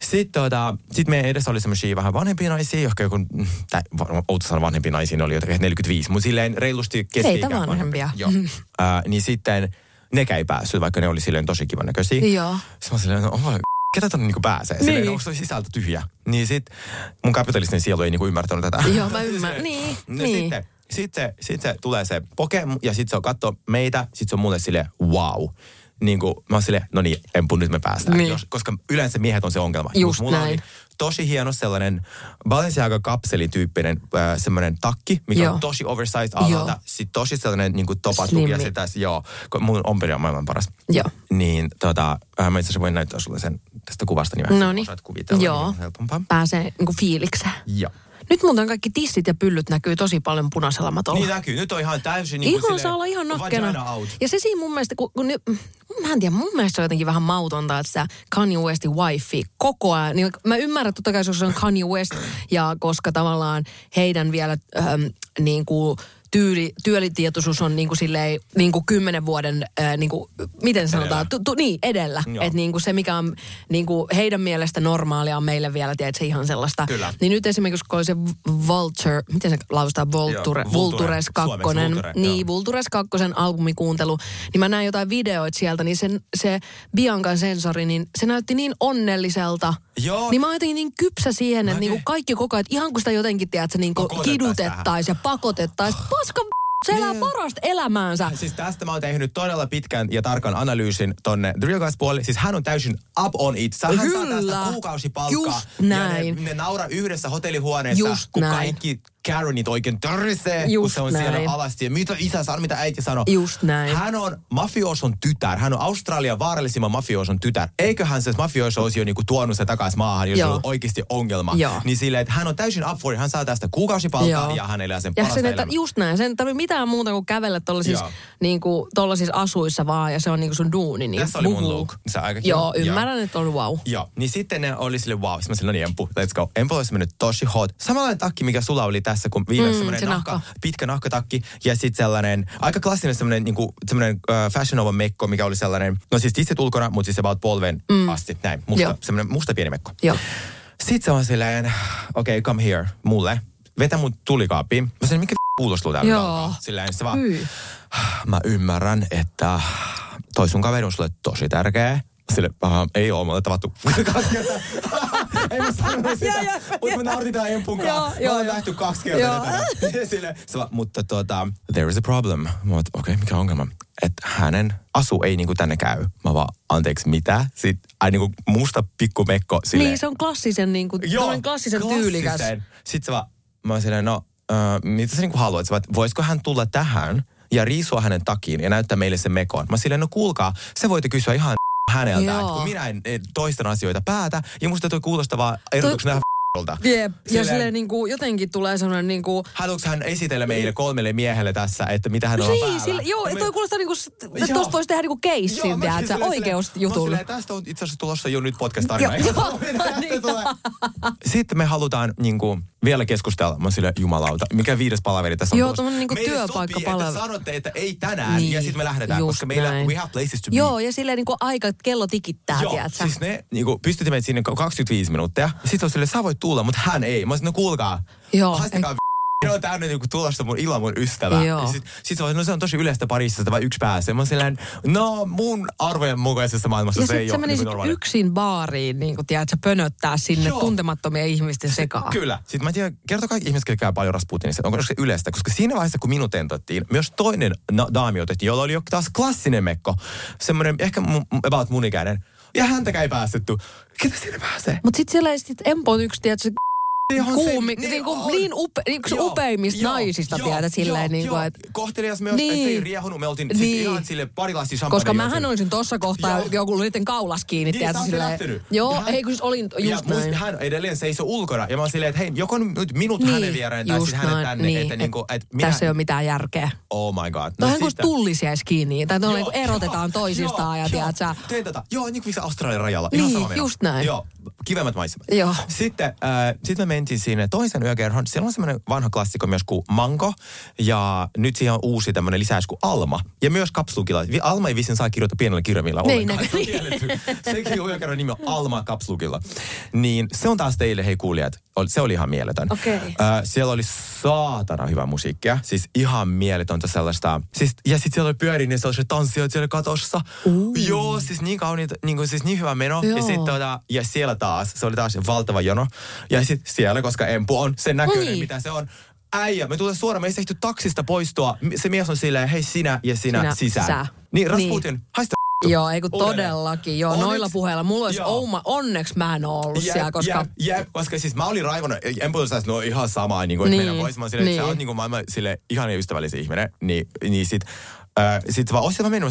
Sitten meidän edessä oli semmoisia vähän vanhempia naisia, jotka joku, outo sanoa vanhempia naisia, ne oli jotenkin 45, mutta silleen reilusti keski-ikä. Heitä vanhempia. Joo. Niin sitten nekään ei päässyt, vaikka ne oli silleen tosi kivan näköisiä. Joo. Sitten mä silleen, ketä tonne niinku pääsee? Silleen, niin. Onko toi sisältö tyhjä? Niin sit mun kapitalistinen sielu ei niinku ymmärtänyt tätä. Joo, mä ymmärrän. Niin. Sitten se tulee se poke ja sitten se on katsoa meitä. Sitten se on mulle silleen, wow. Niin kuin mä oon silleen, no niin, nyt me päästään. Niin. Koska yleensä miehet on se ongelma. Just mulla näin. oli tosi hieno sellainen Balenciaga kapselityyppinen semmoinen takki, mikä on tosi oversized alalta. Sitten tosi sellainen niin kuin topattu. Ja se tässä, mun ompeli on maailman paras. Joo. Niin mä itse asiassa voin näyttää sulle sen tästä kuvasta niin no niin. Osaat kuvitella. Joo. Helpompaa. Pääsee niin kuin fiilikseen. Joo. Nyt muuten kaikki tissit ja pyllyt näkyy tosi paljon punaisella matolla. Niin näkyy. Nyt on ihan täysin niin kuin saa olla ihan nokkena. Ja se siinä mun mielestä, mä en tiedä, mun mielestä se on jotenkin vähän mautonta, että sitä Kanye Westin wifi koko ajan. Niin mä ymmärrän totta kai, jos se on Kanye West ja koska tavallaan heidän vielä niin kuin työlitietoisuus on niinku silleen niinku 10 vuoden niinku miten sanotaan edellä. Että niinku se mikä on niinku heidän mielestä normaalia on meille vielä tiedätkö ihan sellaista. Kyllä. Niin nyt esimerkiksi kun oli se Vulture, miten se lausutaan Vultures 2. Niin Vultures 2 albumikuuntelu, niin mä näin jotain videoita sieltä, niin se Biancan sensori, niin se näytti niin onnelliselta. Joo. Niin mä oon jotenkin niin kypsä siihen, että niinku kaikki koko ajan, ihan kun sitä jotenkin tiedätkö niinku kidutettaisiin ja pakotettaisiin. Paska se elää parasta elämäänsä. Siis tästä mä oon tehnyt todella pitkän ja tarkan analyysin tonne The Real Guys-puolelle. Siis hän on täysin up on it. Hän saa tästä kuukausipalkkaa. Just näin. Ja ne nauraa yhdessä hotellihuoneessa, kun kaikki Karenit oikein törisee, kun se on siellä alasti. Ja mitä isä sanoo, mitä äiti sanoo. Just näin. Hän on mafioson tytär. Hän on Australian vaarallisimman mafioson tytär. Eiköhän se mafioso olisi jo niinku tuonut se takaisin maahan, jos on oikeasti ongelma. Joo. Niin silleen, että hän on täysin up for it. Hän saa tästä kuukausipalkkaa ja hän elää sen parasta elämää. Just näin. Sen tarvitse mitään muuta kuin kävellä tollasissa asuissa vaan ja se on niinku sun duuni. Niin tässä oli mun look. Joo, ymmärrän, että on wow. Joo, niin sitten ne oli sille wow. Sitten mä sanoin, no niin Empu, let's go. Empu olisi mennyt tosi hot. Samanlainen takki, mikä sulla oli tässä, kun viimeksi semmoinen pitkä nahkatakki. Ja sitten sellainen, aika klassinen semmoinen niinku, Fashion Nova mekko, mikä oli sellainen, no siis tissit ulkona, mutta siis about polven asti. Näin, semmoinen musta pieni mekko. Joo. Sitten se on silleen, okei, come here, mulle. Vetä mun tulikaapiin. Mä sanoin, mikä kuulos tulee täällä alkaa. Silleen, se vaan, mä ymmärrän, että toi sun kaveri on sulle tosi tärkeä. Sille, ei oo, me ollaan tavattu 2 kertaa. Ei mä sano sitä, mutta me nautitaan Empunkaan. Me ollaan nähty 2 kertaa. Mutta there is a problem. Mä oon, okei, mikä ongelma? Että hänen asu ei niinku tänne käy. Mä vaan, anteeksi, mitä? Sitten niinku musta pikkumekko silleen. Niin, se on klassisen niinku, klassisen tyylikäs. Sitten se vaan, mä oon silleen, mitä sä niinku haluat? Voisiko hän tulla tähän ja riisua hänen takiin ja näyttää meille sen mekon? Mä silleen, no kuulkaa, se voitte kysyä ihan häneltä, että kun minä en toistan asioita päätä, ja musta toi kuulostavaa erotuksena Jep, ja silleen niinku jotenkin tulee semmoinen niinku... Haluatko hän esitellä meille 3 miehelle tässä, että mitä hän on päällä? Joo, toi kuulostaa niinku, että tosta voisi tehdä niinku keissin, tiedätkö, oikeusjutulle. Tästä on itse asiassa tulossa jo nyt podcast-tarina. Sitten me halutaan niinku vielä keskustella. Mä silleen, jumalauta, mikä 5. palaveri tässä on tulossa? Joo, tuommoinen niinku työpaikkapalaveri. Meille sopii, että sanotte, että ei tänään, ja sitten me lähdetään, koska meillä we have places to be. Joo, ja silleen niinku aika, kello tikittää, tiedätkö? Siis ne niinku pystytti meitä sinne 25 minuuttia, ja sitten on silleen, sä voit tulla, mutta hän ei. Mä sanoin, no kuulkaa, haistakaa ne on täynnä niinku tulosta mun ystävä. Ja sit se on tosi yleistä parissa, että vain yksi pääsee. Mä oon silleen, no mun arvojen mukaisessa maailmassa ja se ei ole niin normaali. Yksin baariin, niin kuin tiedätkö, pönöttää sinne tuntemattomia ihmisten sekaan. Kyllä. Sitten mä en tiedä, kertoo kaikki ihmiset, jotka käy paljon Rasputinissa, onko se yleistä? Koska siinä vaiheessa, kun minut tentottiin, myös toinen daami otettiin, jolla oli jo taas klassinen mekko. Semmoinen ehkä about mun ikäinen. Ja häntäkään ei päästetty. Ketä sinne pääsee? Mut sit siellä Empo on yksi, tiedätkö, upeimmista naisista, tiedät, silleen niin kuin, että... Kohtelias myös, se ei riehunut, me oltiin siis ihan sille pari lastia champagne. Koska mähän olisin tossa kohtaa joku niiden kaulas kiinni, tiedät, silleen... Joo, ei kun olin just näin. Ja hän edelleen seisoi ulkona, ja mä oon silleen, että hei, joko nyt minut hänen viereen, tai sitten hänet tänne, että niinku... Tässä ei ole mitään järkeä. Oh my god. Toi on kuin tullis jäisi kiinni, tai tuolla erotetaan toisistaan, ja tiedät sä... Tein joo, niin kuin Australian rajalla. Niin, just näin. Joo, kivemmät maisemat. Joo. Sitten me mentiin sinne toisen yökerhon. Siellä on semmoinen vanha klassikko myös kuin Mango. Ja nyt siihen on uusi tämmöinen lisäys kuin Alma. Ja myös kapslukilla. Alma ei vissiin saa kirjoittaa pienellä kirjaimilla ollenkaan. Se on kielletty. Sekin yökerhon nimi on Alma kapslukilla. Niin se on taas teille, hei kuulijat. Se oli ihan mieletön. Okay. Siellä oli saatana hyvä musiikkia. Siis ihan mieletöntä sellaista. Siis, ja sitten siellä oli pyörin niin sellaisia tanssijoita siellä katossa. Joo, siis niin kauniita, siis niin hyvä meno. Joo. Ja sitten ja siellä taas, se oli taas valtava jono. Ja sitten siellä, koska Empu on sen näköinen, mitä se on. Äijä, me tulee suoraan, me ei tehty taksista poistua. Se mies on silleen, hei sinä ja sinä sisään. Niin Rasputin, haista. Joo, ei kun todellakin. Joo, noilla puheilla. Mulla olisi onneksi mä en ole ollut siellä, koska... koska siis mä olin raivona, Empu on no ihan sama, niin kuin, että meidän voisi. Mä oon silleen, että sä oot niin kuin maailman silleen ihan ystävällisen ihminen. Niin sit vaan Ossi, mä menin,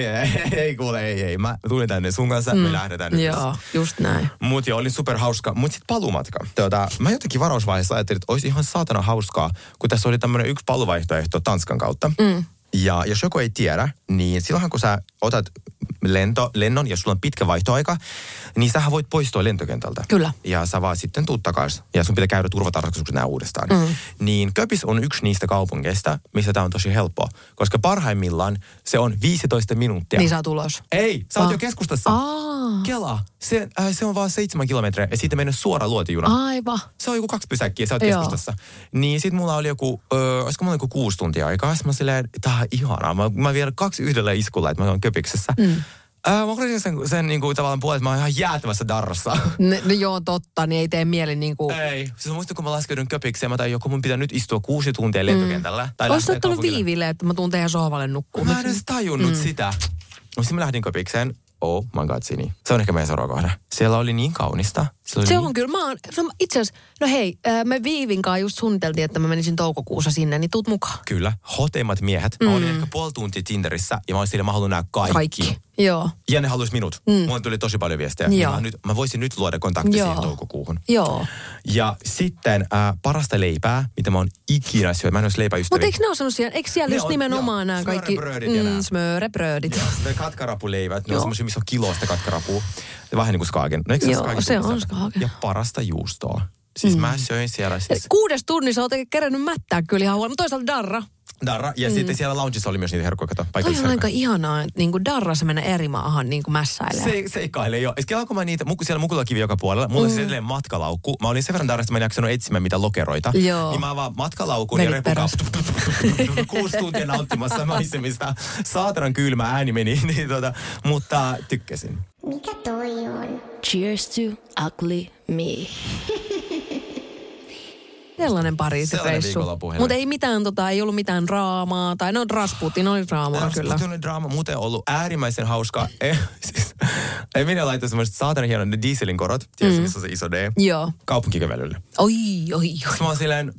ei kuule, ei. Mä tulin tänne sun kanssa, me lähdetään nyt. Joo, just näin. Mut jo, oli superhauska. Mut sit paluumatka. Mä jotenkin varausvaiheessa ajattelin, että olisi ihan saatana hauskaa, kun tässä oli tämmönen yksi paluvaihtoehto Tanskan kautta. Ja jos joku ei tiedä, niin silloinhan kun sä otat lennon ja sulla on pitkä vaihtoaika, niin sähän voit poistua lentokentältä. Kyllä. Ja sä vaan sitten tuut takaisin. Ja sun pitää käydä turvatarkastukset nää uudestaan. Niin Köpis on yksi niistä kaupungeista, missä tää on tosi helppoa. Koska parhaimmillaan se on 15 minuuttia. Niin sä oot ulos. Ei, sä oot jo keskustassa. Kela. Se on vaan 7 kilometriä ja siitä mennä suora luotijuna. Aivan. Se on joku 2 pysäkkiä, sä oot keskustassa. Niin sit mulla oli olisiko mulla 6 tuntia aikaa. Sitten mä silleen, tää on ihanaa. Mä vielä 2 yhdellä iskulla, että mä oon Köpiksessä. Mä olisin sen niinku tavallaan puolesta, mä oon ihan jäätävässä darrassa. No joo, totta, niin ei tee mieli niinku... Ei. Siis muistan, kun mä laskeudun Köpikseen, mä tain joku mun pitää nyt istua 6 tuntia lentokentällä. Olis ottanut viiville, että mä tuun teidän sohvalle nukkuun. Mä en edes tajunnut sitä. Sitten mä lähdin Köpikseen. Oh my god, Sini. Se on ehkä meidän seuraava kohde. Siellä oli niin kaunista. Se on kyllä. Itse asiassa, no hei, me Viivinkaan just suunniteltiin, että mä menisin toukokuussa sinne, niin tuut mukaan. Kyllä. Hoteimmat miehet. Mä olin ehkä puoli tuntia Tinderissä ja mä olin sille, mä haluan nähdä kaikki. Joo. Ja ne halusi minut. Mulle tuli tosi paljon viestejä. Mä voisin nyt luoda kontakti siihen toukokuuhun. Joo. Ja sitten parasta leipää, mitä mä oon ikinä syönyt. Mä en olisi leipäystäviä. Mutta eikö ne ole sanonut siellä, eikö siellä just nimenomaan nämä kaikki... Smörebrödit. Joo, sitten katkarapuleivät. Ne on semmoisia, missä on kilosta katkarapua. Vähän niin kuin Skagen. No eikö se Skagen? Se on Skagen. Ja parasta juustoa. Siis mä söin siellä. 6 tunnissa oot kerännyt mättää kyllä ihan huono. Toisaalta Darra. Ja sitten siellä loungeissa oli myös niitä herkkuja. Toi on aika ihanaa, että niin Darrassa mennä eri maahan niin mässäilee. Seikkailee jo. Sitten kun mä niitä, siellä Mukulakivi joka puolella, mulla oli siis edelleen matkalaukku. Mä olin sen verran Darrasta, mä en jaksanut etsimään mitä lokeroita. Joo. Niin mä vaan matkalaukun ja repukaan 6 tuntia nauttimassa maisemista. Saatanan kylmä ääni meni, mutta tykkäsin. Mikä toi on? Cheers to ugly me. Sellainen Pariisi-reissu. Mutta ei mitään, ei ollut mitään draamaa. Tai no Rasputin oli draamaa kyllä. Rasputin oli draama, muuten ollut äärimmäisen hauskaa. Ei minä laittaa semmoiset saatana hienon dieselin korot. Tiedätkö, missä on se iso D? Joo. Kaupunkikävelylle. Oi. Sitten mä oon silleen,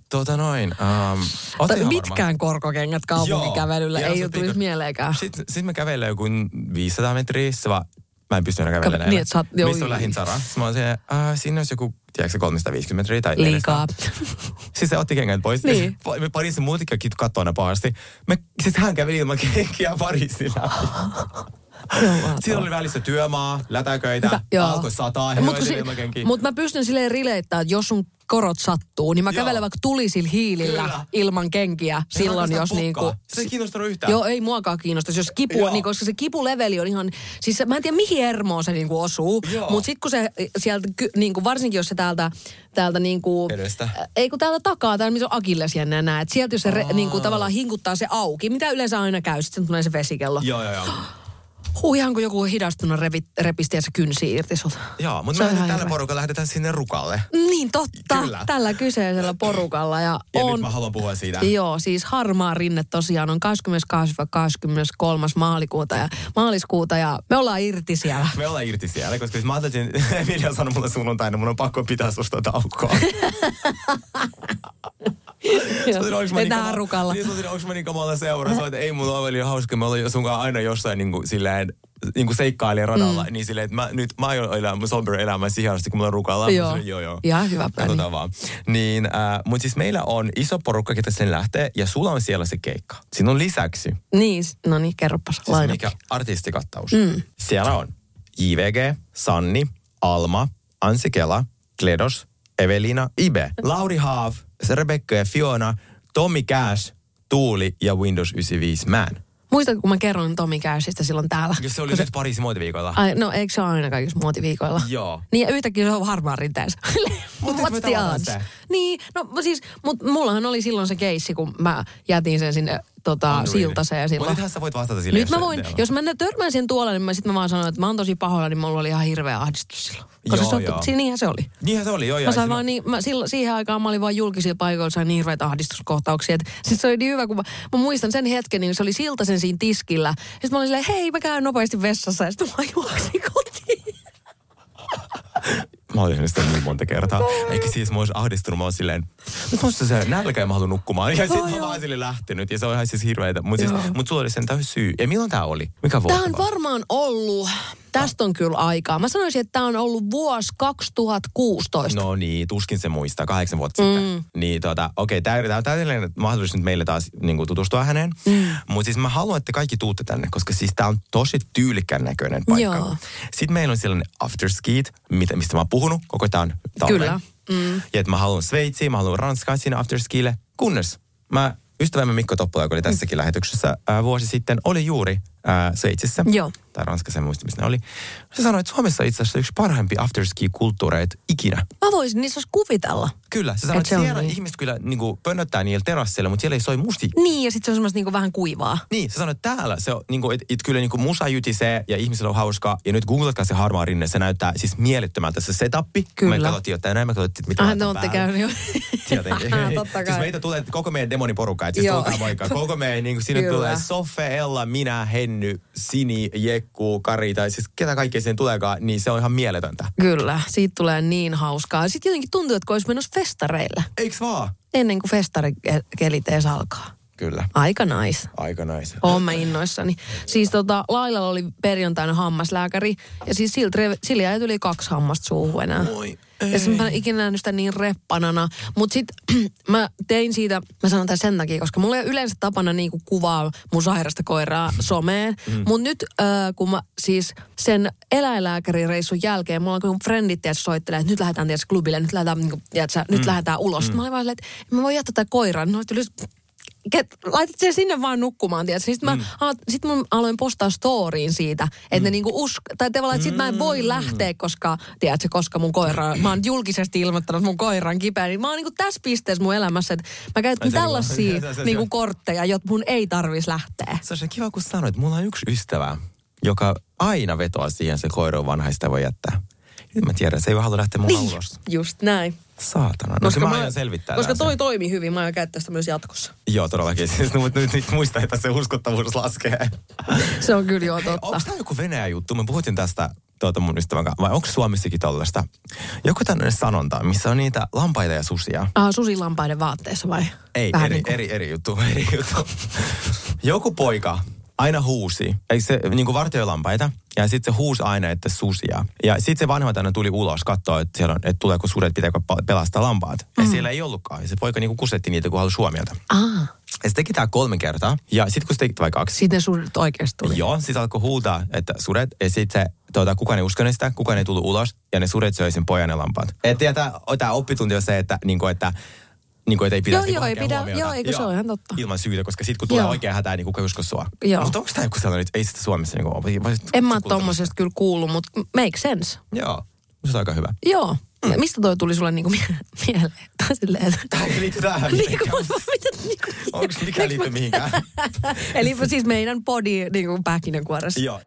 mitkään korkokengät kaupunkikävelylle, ei ole tulisi mieleenkään. Sitten mä kävelen joku 500 metriä, mä en pysty enää kävelemään. Niin, missä on lähin Zara? Sitten mä oon silleen, siinä olisi joku, tiedätkö 350 metriä tai 400. Liikaa. Siis se otti kengät pois. Niin. Me Pariisin muutenkin kattoo aina pahasti. Siis hän käveli ilman kenkiä Pariisilla. Siinä oli välissä työmaa, lätäköitä, alkoi sataa, Mutta mä pystyn silleen rileittämään, että jos sun korot sattuu, niin mä kävelen vaikka tulisilla hiilillä ilman kenkiä silloin, jos niinku... Se ei kiinnostanut yhtään. Joo, ei muakaan kiinnostaisi, jos kipu, niin, koska se kipuleveli on ihan... Siis mä en tiedä, mihin hermoon se niinku osuu, mutta sit kun se sieltä, niinku, varsinkin jos se täältä niinku... Edestä. Ei kun täältä takaa, täällä missä on akillesjänne ja näet. Sieltä jos se niinku tavallaan hinkuttaa se auki, mitä yleensä aina käy, sitten tulee se vesikello. Joo. Ihan kuin joku hidastunut repisti ja se kynsi irti sulta. Joo, mutta tällä porukalla lähdetään sinne Rukalle. Niin, totta. Kyllä. Tällä kyseisellä porukalla. Ja nyt mä haluan puhua siitä. Joo, siis Harmaa rinne tosiaan on 22-23. maaliskuuta ja me ollaan irti siellä. Me ollaan irti siellä, koska mä ajattelin, Emilia sanoi mulle sunnuntaina, mun on pakko pitää susta taukoa. Mennään Rukalla. Onko mä niin kamala seurassa, että ei mulla ole hauska, mä olen sunkaan aina jossain niin kuin seikkailija radalla, niin silleen, että mä aion elää mun sober-elämää siihen asti, kun mulla on Rukalla. Joo. Ihan hyvä pläni. Katsotaan vaan. Niin, mutta siis meillä on iso porukka, ketä sen lähtee, ja sulla on siellä se keikka. Siinä on lisäksi. Niin, no niin, kerropas. Siis mikä artistikattaus. Siellä on JVG, Sanni, Alma, Anssi Kela, Kledos, Evelina Ibe, Lauri Haaf, Rebecca ja Fiona, Tommy Cash, Tuuli ja Windows 95 Man. Muistatko, kun mä kerroin Tommy Cashista silloin täällä? Jos se oli nyt Pariisin muotiviikoilla. Ai, no eikö se ole aina kaikissa muotiviikoilla? Joo. Niin ja yhtäkkiä se on harmaan rinteessä. What's the odds? Niin, no siis, mutta mullahan oli silloin se keissi, kun mä jätin sen sinne Siltaseen silloin. Nythän sä voit vastata sille. Nyt mä voin, jos mä törmäsin tuolla, niin mä vaan sanoin, että mä oon tosi pahoilla, niin mulla oli ihan hirveä ahdistus silloin. Koska niinhän se oli. Niinhän se oli, joo. Mä sain vaan niin, siihen aikaan mä olin vaan julkisilla paikoilla, sain niin hirveitä ahdistuskohtauksia. Siis se oli niin hyvä, kun mä muistan sen hetken, niin se oli Siltasen siinä tiskillä. Sitten mä olin silleen, hei, mä käyn nopeasti vessassa, ja sitten mä juoksin kotiin. Mä olin sitä niin monta kertaa. Eikä siis mä olis ahdistunut, mä oon silleen, nyt musta se nälkä ja mä haluan nukkumaan. Ja sit mä vaan sille lähtenyt ja se on ihan siis hirveetä. Mut sulla oli sen täysin syy. Ja milloin tää oli? Mikä vuosi? Tää on varmaan ollut, tästä on kyllä aikaa. Mä sanoisin, että tää on ollut vuosi 2016. No niin, tuskin se muistaa, 8 vuotta sitten. Niin okei, tää on täydellinen mahdollisuus nyt meille taas niin tutustua häneen. Mutta siis mä haluan, että kaikki tuutte tänne, koska siis tää on tosi tyylikkään näköinen paikka. Joo. Sitten meillä on sellainen afterskit, mistä mä oon puhunut koko tämän talven. Kyllä. Ja että mä haluan Sveitsiin, mä haluan Ranskaan siinä afterskille, kunnes ystävämme Mikko Toppula, joka oli tässäkin lähetyksessä vuosi sitten, oli juuri Sveitsissä. Joo. Tai Ranskassa, en muista, missä ne oli. Se sanoi, että Suomessa itse asiassa yksi parhaimpi afterski-kulttuureita ikinä. Mä voisin niissä kuvitella. Kyllä, se sanoi, että siellä ihmiset kyllä niinku pönnöttää niillä terasseilla, mutta siellä ei soi musti. Niin, ja sitten se on semmoista niinku vähän kuivaa. Niin, se sanoi, että täällä se on niinku, että kyllä niinku musa jytisee ja ihmisillä on hauskaa. Ja nyt googlatkaa se harmaa rinne, se näyttää siis mielettömältä se setappi. Kyllä. Me katsottiin jotain, näin me katsottiin, mitä laitetaan päälle. Olette käynyt jo. Totta kai. Siis meitä tulee koko meidän demoniporukka, että siis tulkaa vaikka. Koko meidän, niinku sinne tulee Soffe, Ella, minä, Henny, Sini, Jekku, Kari tai siis ketä kaikkea siihen tuleekaan, niin se on ihan mieletöntä. Kyllä, siitä tulee niin hauskaa. Sitten jotenkin tuntuu, että kun olisi menossa festareille. Eiks vaan? Ennen kuin festarikelit edes alkaa. Kyllä. Aika nice. Aika nice. Oon mä innoissani. Siis Lailalla oli perjantaina hammaslääkäri ja siis sillä jäi yli 2 hammasta suuhun enää. Oi, ja sitten mä en ikinä nähnyt sitä niin reppanana. Mutta sitten mä tein siitä, mä sanon tämän sen takia, koska mulla ei ole yleensä tapana niinku kuvaa mun sairasta koiraa someen. Mutta nyt kun mä siis sen eläinlääkärireissun jälkeen, mulla on kun frendit soittelee, että nyt lähdetään tietysti klubille, nyt lähdetään, nyt lähdetään ulos. Sitten mä olin vaan silleen, että mä voin jättää tämän koiran. No, laitat sen sinne vaan nukkumaan, tiedätkö? Sitten mä aloin postaa storyin siitä, että ne niinku tai tavallaan, että sit mä en voi lähteä, koska mun koira, mä oon julkisesti ilmoittanut mun koiran kipeä, niin mä oon niinku tässä pisteessä mun elämässä, että mä käytän tällaisia niinku kortteja, jotta mun ei tarvitsisi lähteä. Se on kiva, kun sanoit, että mulla on yksi ystävä, joka aina vetoaa siihen, se koira on vanha, sitä voi jättää. Nyt mä tiedän, se ei halua lähteä mulla ulos. Just näin. Saatana. No koska mä aion selvittää. Koska toi toimi hyvin, mä aion käyttää sitä myös jatkossa. Joo, todellakin. Siis, nyt muista, että se uskottavuus laskee. Se on kyllä joo totta. Onko tämä joku Venäjä juttu? Mä puhutin tästä mun ystävän kanssa. Vai onko Suomessakin tollaista? Joku tämmöinen sanonta, missä on niitä lampaita ja susia. Susilampaiden vaatteessa vai? Ei, eri juttu. Joku poika aina huusi. Eikö se niinku vartioi lampaita? Ja sitten se huusi aina, että susia. Ja sitten se vanhemmat aina tuli ulos katsoa, että siellä on, että tuleeko sudet, pitääkö pelastaa lampaat. Ja siellä ei ollutkaan. Ja se poika niinku kusetti niitä, kun halusi huomiota. Ja se teki tää 3 kertaa. Ja sitten kun se teki vai 2. Sitten ne sudet oikeasti tuli. Joo, sitten alkoi huutaa, että sudet. Ja sitten se, kukaan ei uskonut sitä, kukaan ei tullut ulos. Ja ne sudet söi sen pojan ja lampaat. Ja tämä oppitunti on se, että ei pidä huomiota. Joo, eikö se ole ihan totta. Ilman syytä, koska sitten kun tulee oikea hätää, niin kuka usko sua. Joo. Mutta onko tämä joku sellainen, että ei sitä Suomessa en mä ole tommosesta kyllä kuullut, mutta make sense. Joo, se on aika hyvä. Joo. Mistä toi tuli sulle niinku mieleen? Tämä ei liity tähän. Onko mikä liittyy mihinkään? Eli siis meidän body niinku pähkinänkuoressa. Joo.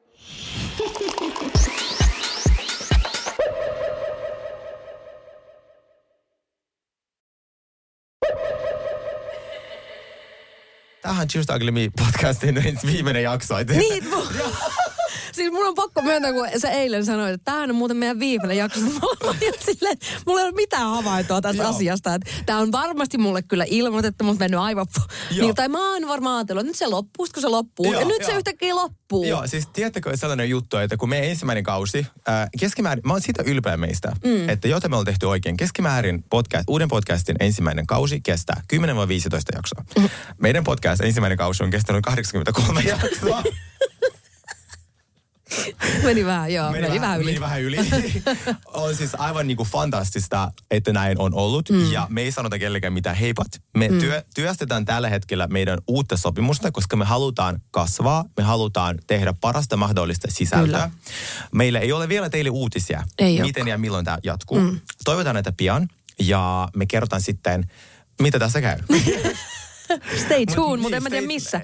Tämähän on Cheers to Ugly Me -podcastin viimeinen jakso. Niin, siis mun on pakko myöntää, kun sä eilen sanoit, että tämähän on muuten meidän viimeinen jakso. Mulla ei ole mitään havaintoa tästä asiasta. Tämä on varmasti mulle kyllä ilmoitettu, mutta mennyt aivan... Niin, tai mä oon varmaan ajatellut, että nyt se loppuu, kun se loppuu. Ja nyt se yhtäkkiä loppuu. Joo, siis tiedättekö sellainen juttu, että kun meidän ensimmäinen kausi, keskimäärin, mä oon siitä ylpeä meistä, että joten me ollaan tehty oikein. Keskimäärin uuden podcastin ensimmäinen kausi kestää 10-15 jaksoa. Meidän podcast ensimmäinen kausi on kestänyt 83 jaksoa. Meni vähän yli. On siis aivan niinku fantastista, että näin on ollut. Ja me ei sanota kellekään mitään heipat. Me työstetään tällä hetkellä meidän uutta sopimusta, koska me halutaan kasvaa. Me halutaan tehdä parasta mahdollista sisältöä. Kyllä. Meillä ei ole vielä teille uutisia, miten ja milloin tämä jatkuu. Toivotaan, että pian. Ja me kerrotaan sitten, mitä tässä käy. Stay tuned, mutta en mä tiedä missä.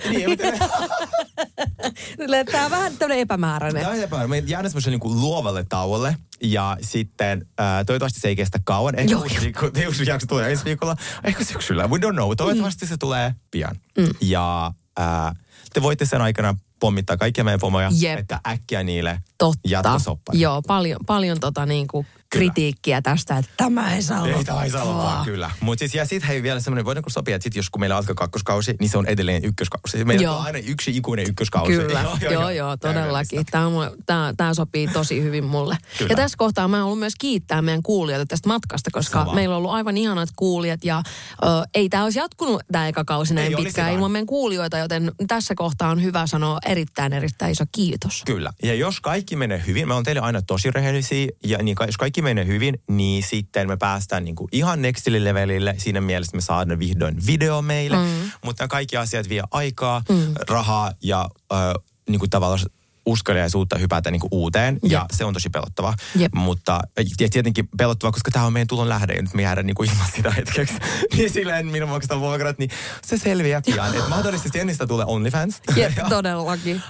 Tämä on vähän tämmöinen epämääräinen. Tämä on epämääräinen. Me jäädään semmoiselle niin luovalle tauolle. Ja sitten toivottavasti se ei kestä kauan. Ehkä uusi jakso tulee ensi viikolla. Ehkä syksyllä. We don't know. Toivottavasti se tulee pian. Ja te voitte sen aikana pommittaa kaikkia meidän pomoja, että äkkiä niille jatkosoppari. Joo, paljon niinku kritiikkiä tästä, että tämä ei saa olla. Ei tämä ei saa olla vaan, kyllä. Mutta siis, ja sitten hei vielä semmoinen, voidaanko sopia, että sit, jos kun meillä alkaa kakkoskausi, niin se on edelleen ykköskausi. Meillä on aina yksi ikuinen ykköskausi. Kyllä, joo, todellakin. Tämä sopii tosi hyvin mulle. Kyllä. Ja tässä kohtaa mä haluan myös kiittää meidän kuulijoita tästä matkasta, koska meillä on ollut aivan ihanat kuulijat ja ei tämä olisi jatkunut tämä eka kausi näin pitkään ilman meidän kuulijoita, joten tässä kohtaa on hyvä sanoa erittäin iso kiitos. Kyllä. Ja jos kaikki menee hyvin, me on teille aina tosi rehellisiä ja niin, jos kaikki menee hyvin, niin sitten me päästään niinku ihan nextille levelille. Siinä mielessä me saadaan vihdoin video meille. Mutta nämä kaikki asiat vie aikaa, rahaa ja niinku tavallaan uskaliaisuutta hypätä niinku uuteen. Ja se on tosi pelottavaa. Mutta tietenkin pelottavaa, koska tämä on meidän tulon lähde. Ja nyt me jäädään niinku ilman sitä hetkeksi. Niin silleen minä maksan vuokrat, niin se selviää pian. Että mahdollisesti ennistä tulee OnlyFans. Todellakin.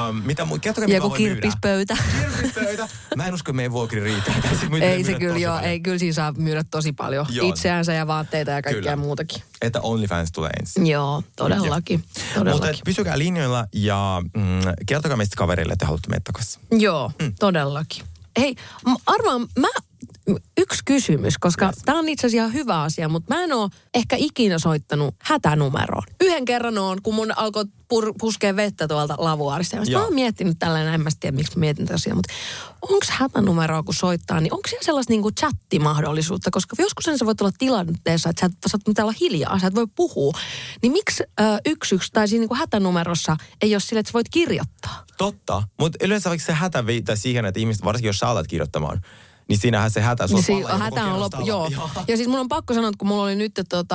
Joku kirpispöytä. Kirpispöytä. Mä en usko, että meidän vuokri riittää. Ei se kyllä ei kyllä siinä saa myydä tosi paljon. Itseänsä ja vaatteita ja kaikkea muutakin. Että OnlyFans tulee ensin. Joo, todellakin. Mutta pysykää linjoilla ja kertokaa meistä kaverille, että haluatte meitä takaisin. Joo, todellakin. Hei, arvaan, yksi kysymys, koska tämä on itse asiassa ihan hyvä asia, mutta mä en ole ehkä ikinä soittanut hätänumeroon. Yhden kerran kun mun alkoi puskea vettä tuolta lavuaarista. Mä oon miettinyt tällainen, en mä tiedä miksi mä mietin tätä asiaa, mutta onko hätänumeroa kun soittaa, niin onko siellä sellaista niinku chattimahdollisuutta? Koska joskus sä voit olla tilanteessa, että sä oot olla hiljaa, sä et voi puhua. Niin miksi 11 tai siinä niinku hätänumerossa ei ole sille, että sä voit kirjoittaa? Totta, mutta yleensä vaikka se hätä viittaa siihen, että ihmiset, varsinkin jos sä alat kirjoittamaan, niin siinähän se hätä. Hätä on loppu, joo. Ja siis mun on pakko sanoa, että kun mulla oli nyt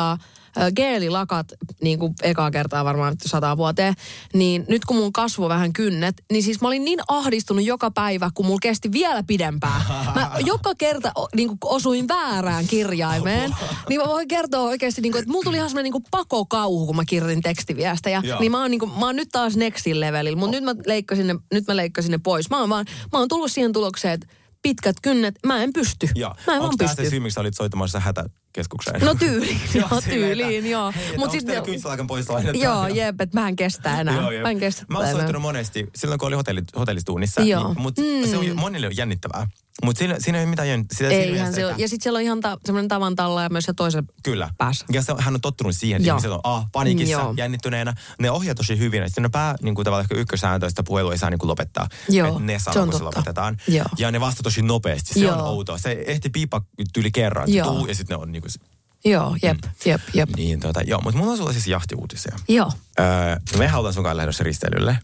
geelilakat, niin kuin ekaa kertaa varmaan 100 vuoteen, niin nyt kun mun kasvoi vähän kynnet, niin siis mä olin niin ahdistunut joka päivä, kun mulla kesti vielä pidempään. Mä joka kerta niin kuin osuin väärään kirjaimeen, niin mä voin kertoa oikeasti, niin kuin, että mulla tuli ihan semmoinen niin kuin pakokauhu, kun mä kirjoitin tekstiviestejä. Niin mä oon nyt taas nextin levelillä, mutta nyt mä leikkasin ne pois. Mä oon tullut siihen tulokseen, että pitkät kynnet, mä en pysty. Mä en vaan pysty. Onko tämä se syy, miksi sä olit soittamassa hätäkeskukseen? No tyyliin, joo. Mutta siis teillä kynsälaikan pois lainetta? Joo, jep, että mä en kestä enää. Mä oon soittanut monesti, silloin kun oli hotellistuunnissa. Mutta se on monille jännittävää. Mutta siinä ei ole mitään jännittävää. Eihän se ole. Ja sitten siellä on ihan semmoinen tavan talla ja myös se toisen päässä. Ja hän on tottunut siihen, että ihmiset on paniikissa, jännittyneenä. Ne ohjaa tosi hyvin. Ja sitten ne tavallaan ykkössääntö, että puhelu ei saa lopettaa. Että ne sanoo, kun se lopetetaan. Ja ne vastaa tosi nopeasti. Se on outoa. Se ehti piipaa yli kerran. Ja sitten ne on niinku... Joo, jep. Niin, mutta mulla on sulla siis jahtiuutisia. Joo. Me ollaan sunkaan lähdössä risteilylle.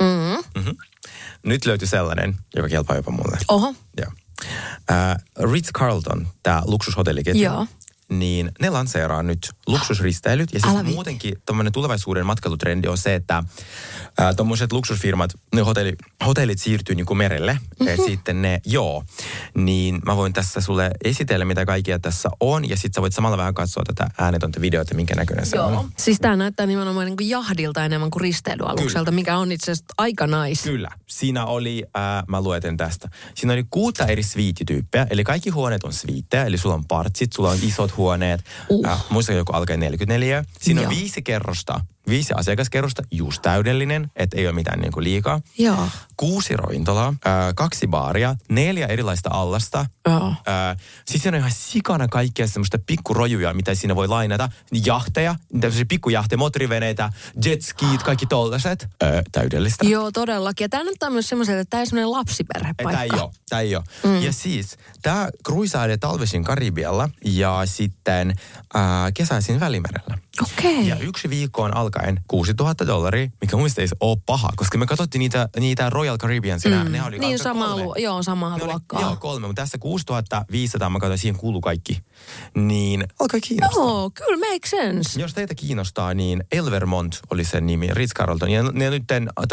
Nyt löytyi sellainen, joka kelpaa jopa mulle. Oho. Joo. Ritz-Carlton, tämä luksushotelliketju, niin ne lanseeraa nyt luksusristeilyt. Ja siis muutenkin tommoinen tulevaisuuden matkailutrendi on se, että tommoiset luksusfirmat, ne hotellit siirtyy niin kuin merelle. Ja sitten niin mä voin tässä sulle esitellä, mitä kaikkia tässä on. Ja sitten sä voit samalla vähän katsoa tätä äänetöntä videota, minkä näköinen se on. Siis tää näyttää nimenomaan niin kuin jahdilta enemmän kuin risteilyalukselta, mikä on itse asiassa aika nice. Kyllä. Siinä oli, mä lueten tästä. Siinä oli 6 eri sviittityyppejä. Eli kaikki huoneet on sviittejä. Eli sulla on partsit, sulla on isot huoneet. Muista joku alkaa 44. Siinä on 5 kerrosta. 5 asiakaskerrosta, just täydellinen, että ei ole mitään niin kuin liikaa. 6 ravintolaa, 2 baaria, 4 erilaista allasta. Siis siinä on ihan sikana kaikkea semmoista pikkurojuja, mitä siinä voi lainata. Jahteja, pikkujahteja, moottoriveneitä, jetskiit, kaikki tollaset. Täydellistä. Joo, todellakin. Ja tämä näyttää myös semmoiselta, että tämä ei semmoinen lapsiperhepaikka. Tämä ei ole. Ja siis, tämä kruisailee talvisin Karibialla ja sitten kesäisin Välimerellä. Okei. Ja 1 viikkoon alkaen $6,000, mikä mun mielestä ei ole paha, koska me katsottiin niitä Royal Caribbean siellä. Ne oli niin samaa luokkaa. Joo, 3, mutta tässä 6,500 mä katsoin, siihen kuuluu kaikki. Niin alkaa kiinnostaa. Joo, kyllä make sense. Jos teitä kiinnostaa, niin Elvermont oli sen nimi, Ritz-Carlton. Ja ne nyt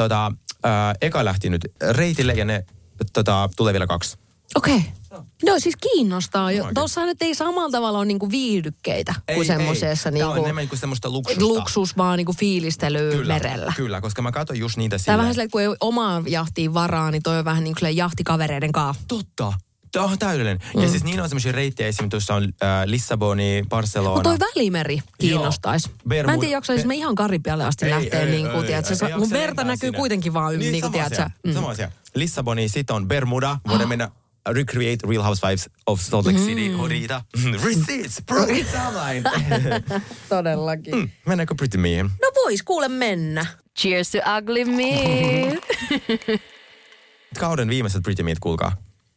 eka lähti nyt reitille ja ne tulee vielä 2. Okei. No siis kiinnostaa. Tuossa nyt ei samalla tavalla ole niinku viihdykkeitä kuin semmoisessa Tämä on enemmän niinku semmoista luksusta. Luksus vaan niinku fiilistelyä merellä. Kyllä, koska mä katson just niitä Tämä vähän silleen, kun ei omaa jahtiin varaa, niin toi on vähän niin kuin jahtikavereiden kanssa. Totta. Tämä on täydellinen. Ja siis niin on semmoisia reittejä, esimerkiksi tuossa on Lissaboni, Barcelona. Mutta toi Välimeri kiinnostaisi. Mä en tiedä, jaksaisi me ihan Karibialle asti lähteä, mun verta näkyy kuitenkin vaan niin kuin tiedätkö. Sama asia. Lissaboni, sitten on Bermuda, voidaan mennä recreate Real Housewives of Salt Lake City, Horita. Receipts, bro, it's online. Todellakin. Mennäänkö Pretty Meen? No vois kuule mennä. Cheers to ugly me. Kauden viimeiset Pretty Meet, kuulkaa.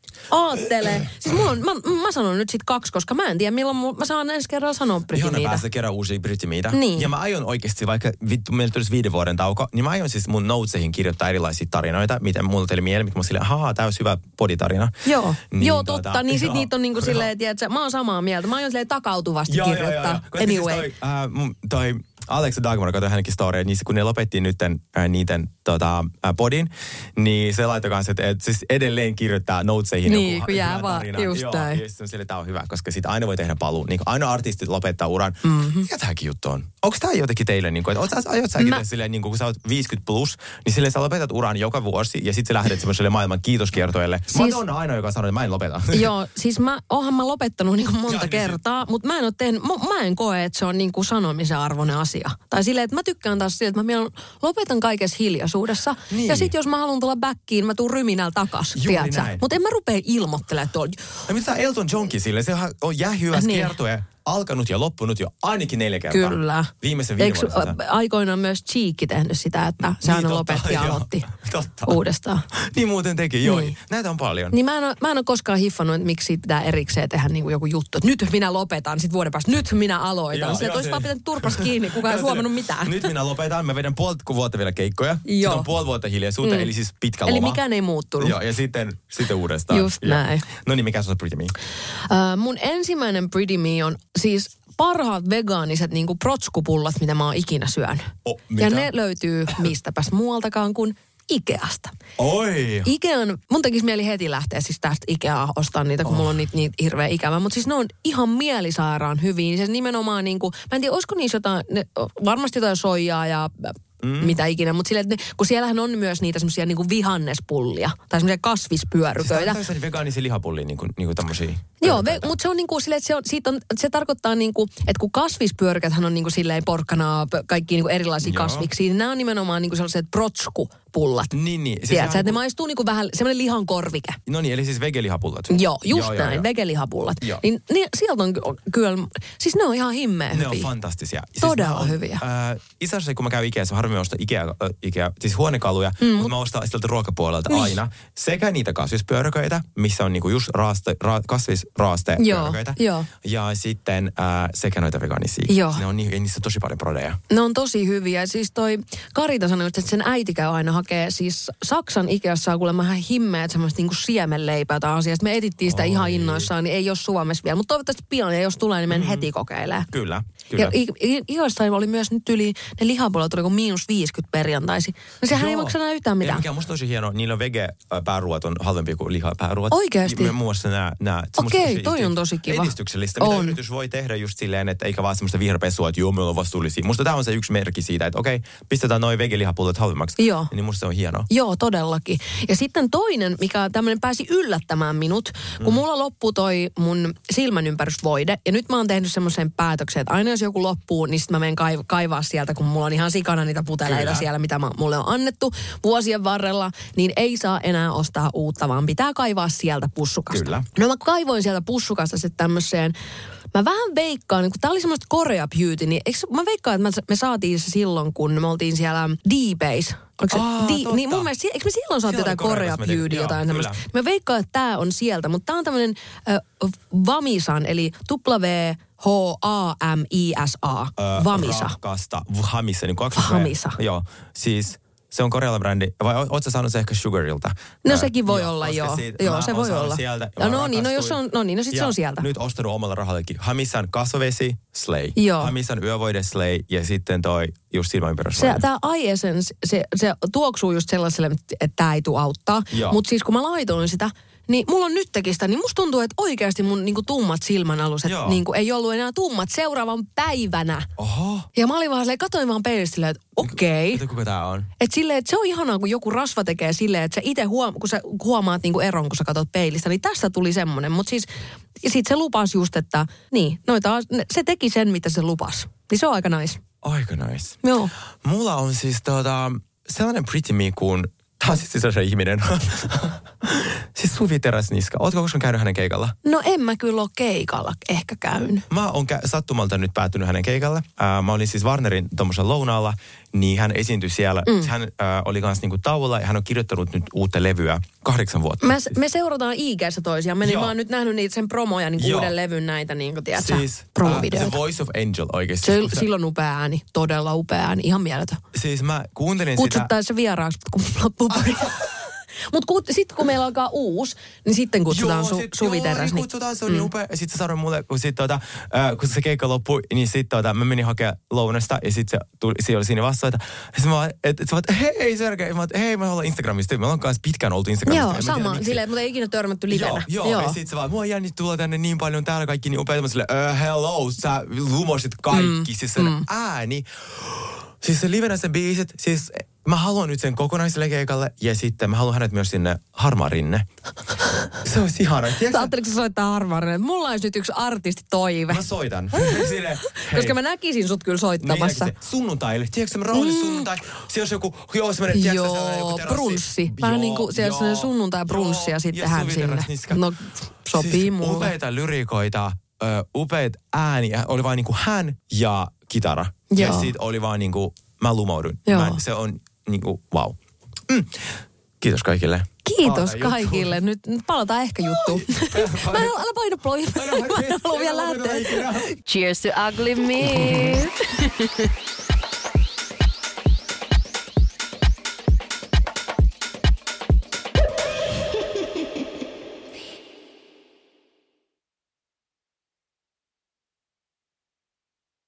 Aattele. Siis mä sanon nyt sit 2, koska mä en tiedä milloin mä saan ensi kerralla sanoa Pretty Meitä. Ihana päästä kerran uusia Pretty Meitä. Niin. Ja mä aion oikeasti, vaikka meillä tulisi 5 vuoden tauko, niin mä aion siis mun notesihin kirjoittaa erilaisia tarinoita, miten mulla tuli mieleen, mikä mä silleen, tää olisi hyvä poditarina. Joo, niin, totta. Niin sit niitä on niinku silleen, että mä oon samaa mieltä. Mä aion silleen takautuvasti kirjoittaa. Anyway. Siis toi Alex ja Dagmar, katsoin hänenkin storya, niin kun ne lopettiin nyt niiden podin, niin se laittoi kanssa, että siis edelleen kirjoittaa notesihin niin, joku kun jää vaan, just näin. Ja sitten sille, tää on hyvä, koska sit aina voi tehdä paluu. Niin aina artistit lopettaa uran. Mikä tämäkin juttu on? Onko tää jotenkin teille, niin kuin, että aiot säkin silleen, niin kun sä oot 50 plus, niin silleen sä lopetat uran joka vuosi ja sitten sä lähdet semmoiselle maailman kiitoskiertoelle. Siis, mä oon aina, joka sanoo, että mä en lopeta. Joo, siis oonhan mä lopettanut niin kuin monta kertaa, mutta mä en koe, että se on niin kuin sanomisen arvoinen asia. Tai silleen, että mä tykkään taas silleen, että mä lopetan kaikessa hiljaisuudessa. Niin. Ja sit jos mä haluan tulla backiin, mä tuun ryminällä takas, tiedätkö? Mutta en mä rupea ilmoittelemaan tuolla. Ja mitä Elton Johnkin silleen, se on jähyvässä kiertue. Alkanut ja loppunut jo ainakin 4 kertaa. Kyllä. Viimeisen 5 vuoden. Aikoinaan myös Cheekki tehnyt sitä, että se aina lopetti ja aloitti uudestaan. Niin muuten teki, joo. Niin. Näitä on paljon. Niin mä en ole koskaan hiffannut, että miksi pitää erikseen tehdä niin kuin joku juttu. Että nyt minä lopetan, sitten vuoden päästä nyt minä aloitan. Sille, että olisi vaan pitänyt turpas kiinni, kukaan ei huomannut mitään. Nyt minä lopetan, mä vedän puoli vuotta vielä keikkoja. Sitten on puoli vuotta hiljaisuutta, eli siis pitkä loma. Eli mikään ei muuttunut. Joo, ja sitten uudestaan. Just näin. No niin, mikä se on Pretty Me? Mun ensimmäinen Pretty Me on siis parhaat vegaaniset niinku protskupullat, mitä mä oon ikinä syönyt. Ja ne löytyy mistäpäs muualtakaan kuin Ikeasta. Oi! Ikean, mun tekisi mieli heti lähteä siis tästä Ikeaa ostaa niitä, kun mulla on niitä hirveä ikävä. Mutta siis ne on ihan mielisairaan hyviä. Se nimenomaan niinku, mä en tiedä, olisiko niissä jotain, varmasti jotain soijaa ja mitä ikinä. Mutta silleen, kun siellähän on myös niitä semmoisia niinku vihannespullia tai semmoisia kasvispyöryköitä. Siis tämä on vegaanisia lihapullia, niinku tämmöisiä. Joo, mutta se on niinku silleen, että se tarkoittaa niinku, että kun kasvispyörykäthän on niinku silleen porkkanaa, kaikki niinku erilaisia kasviksia, niin nämä on nimenomaan niinku sellaiset protskupullat. Niin. Tiedätkö, että ne maistuu niinku vähän semmoinen lihan korvike. No niin, eli siis vegelihapullat. Joo, just näin, vegelihapullat. Niin sieltä on kyllä, siis ne on ihan himmeä hyviä. Ne on fantastisia. Todella hyviä. Itse asiassa kun mä käyn Ikeassa, harvemmin ostan Ikea, siis huonekaluja, mutta mä ostan sieltä ruokapuolelta aina. Sekä niitä kasvispyöryköitä, missä on niinku just kasvisraastepyöryköitä. Ja sitten sekä noita vegaanisia. Joo. Ne on niissä tosi paljon prodeja. Ne on tosi hyviä. Siis toi Karita sanoi, että sen äiti käy aina hakee, siis Saksan Ikeassa on kuulemma ihan himmeät semmoista niinku siemenleipää tai asiasta. Me etittiin sitä ihan innoissaan, niin ei ole Suomessa vielä. Mutta toivottavasti pian, ja jos tulee, niin menen heti kokeilemaan. Kyllä. Ja Ikeassa oli myös nyt yli, ne lihapullat oli kuin -50 perjantaisi. No sehän ei maksa enää yhtään mitään. Mikä on musta tosi hienoa, niillä on vege-pääruot on halvempi kuin lihapääruot. Oikeasti? Muun muassa nämä. Okei, toi on tosi kiva. Edistyksellistä, mitä yritys voi tehdä just silleen, että eikä vaan semmoista viherpesua, että joo, me ollaan vastuullisia. Musta tämä on se yksi merkki siitä, että okei, pistetään noi vegelihapullat halvemmaksi. Joo. Niin musta se on hienoa. Joo, todellakin. Ja sitten toinen, mikä tämmöinen pääsi yllättämään minut, kun mulla loppui toi mun silmänympärysvoide. Ja nyt mä oon tehnyt semmoisen päätöksen, että aina jos joku loppuu, niin sitten mä menen kaivaa sieltä, kun mulla on ihan sikana niitä puteleita siellä, mitä mulle on annettu vuosien varrella, niin ei saa enää ostaa uutta, vaan pitää kaivaa sieltä pussukasta. Kyllä. No mä kaivoin sieltä pussukasta sitten tämmöiseen, mä vähän veikkaan, kun tää oli semmoista Korea Beauty, niin mä veikkaan, että me saatiin se silloin, kun me oltiin siellä D-Base. Niin mun mielestä, eikö me silloin saatiin jotain Korea Beauty, jotain semmoista. Mä veikkaan, että tää on sieltä, mutta tää on tämmönen Vamisan, eli H-A-M-I-S-A. Vamisa. Rakasta. Hamisa, niin 2 Hamisa. Joo, siis se on korealainen brändi. Vai ootko sä saanut se ehkä Sugarilta? No sekin voi olla, joo. Joo, se voi olla. Sieltä, sit se on sieltä. Nyt ostanut omalla rahallekin. Hamisan kasvavesi, Slay. Joo. Hamisan yövoide, Slay. Ja sitten toi just silmäympärys. Tämä Eye Essence, se tuoksuu just sellaiselle, että tämä ei tule auttaa. Mutta siis kun mä laitoin sitä, niin mulla on nyt tekistä, niin musta tuntuu, että oikeasti mun niinku tummat silmänaluset niinku ei ollut enää tummat seuraavan päivänä. Oho. Ja mä olin vaan silleen, katoin vaan peilistä silleen, että okei. Kuka tää on? Että silleen, että se on ihanaa, kun joku rasva tekee silleen, että sä itse kun sä huomaat niinku eron, kun sä katot peilistä, niin tästä tuli semmoinen. Mutta siis, ja sit se lupasi just, että niin, se teki sen, mitä se lupasi. Niin se on aika nice. Aika nice. Joo. Mulla on siis sellainen Pretty Me kuin, tää on siis sellainen ihminen. Siis Suvi Teräsniska. Ootko koskaan käynyt hänen keikalla? No en mä kyllä ole keikalla ehkä käynyt. Mä oon sattumalta nyt päätynyt hänen keikalle. Mä olin siis Warnerin tommosella lounaalla, niin hän esiintyi siellä. Hän oli kanssa niinku tauolla ja hän on kirjoittanut nyt uutta levyä 8 vuotta. Me seurataan IG:ssä toisiaan. Mä oon nyt nähnyt niitä sen promoja, niin uuden levyn näitä, niin kuin tiedätkö, siis, promovideoita. The Voice of Angel oikeesti. Sillä on upea ääni, todella upea ääni, ihan mieletön. Siis mä kuuntelin Kutsuttaisiin se vieraaksi, kun loppuu pari. Mutta sitten kun meillä alkaa uusi, niin sitten kutsutaan Suvi Teräs. Joo, kutsutaan, se on niin upea. Ja sitten se sanoi mulle, kun se keikka loppui, niin sitten mä menin hakemaan lounasta ja sitten se oli siinä vasta, että hei Sergei, hei mä ollaan Instagramista. Me ollaan kanssa pitkään oltu Instagramista. Joo, sama, silleen, mutta ei ikinä törmätty livenä. Joo. Ja sitten se vaan, mua jännit tulla tänne niin paljon, täällä kaikki niin upeita. Mä silleen, hello, sä lumosit kaikki. Siis sen ääni. Siis se livenä sen biisit, siis mä haluan nyt sen kokonaiselle keikalle ja sitten mä haluan hänet myös sinne Harmarinne. Se olisi ihana. Sä ajatteliko sä soittaa Harmarinne? Mulla olisi nyt yksi artistitoive. Mä soitan. Sille, koska mä näkisin sut kyllä soittamassa. Niin, sunnuntaille. Tiedätkö semmoinen rauhallis sunnuntai? Siellä olisi joku, semmoinen, tiedätkö semmoinen joku terassi. Brunssi. Vähän niin kuin siellä semmoinen sunnuntai-brunssi ja sitten hän sinne. No, sopii siis mulle. Upeita lyrikoita, upeat ääniä. Oli vaan niinku hän ja kitara. Joo. Ja sit oli vaan niinku, mä lumouduin. Se on niinku, wow. Kiitos kaikille. Kiitos kaikille. Nyt palataan ehkä juttuun. Älä paina ploja. Mä en halua vielä lähteä. Cheers to ugly me.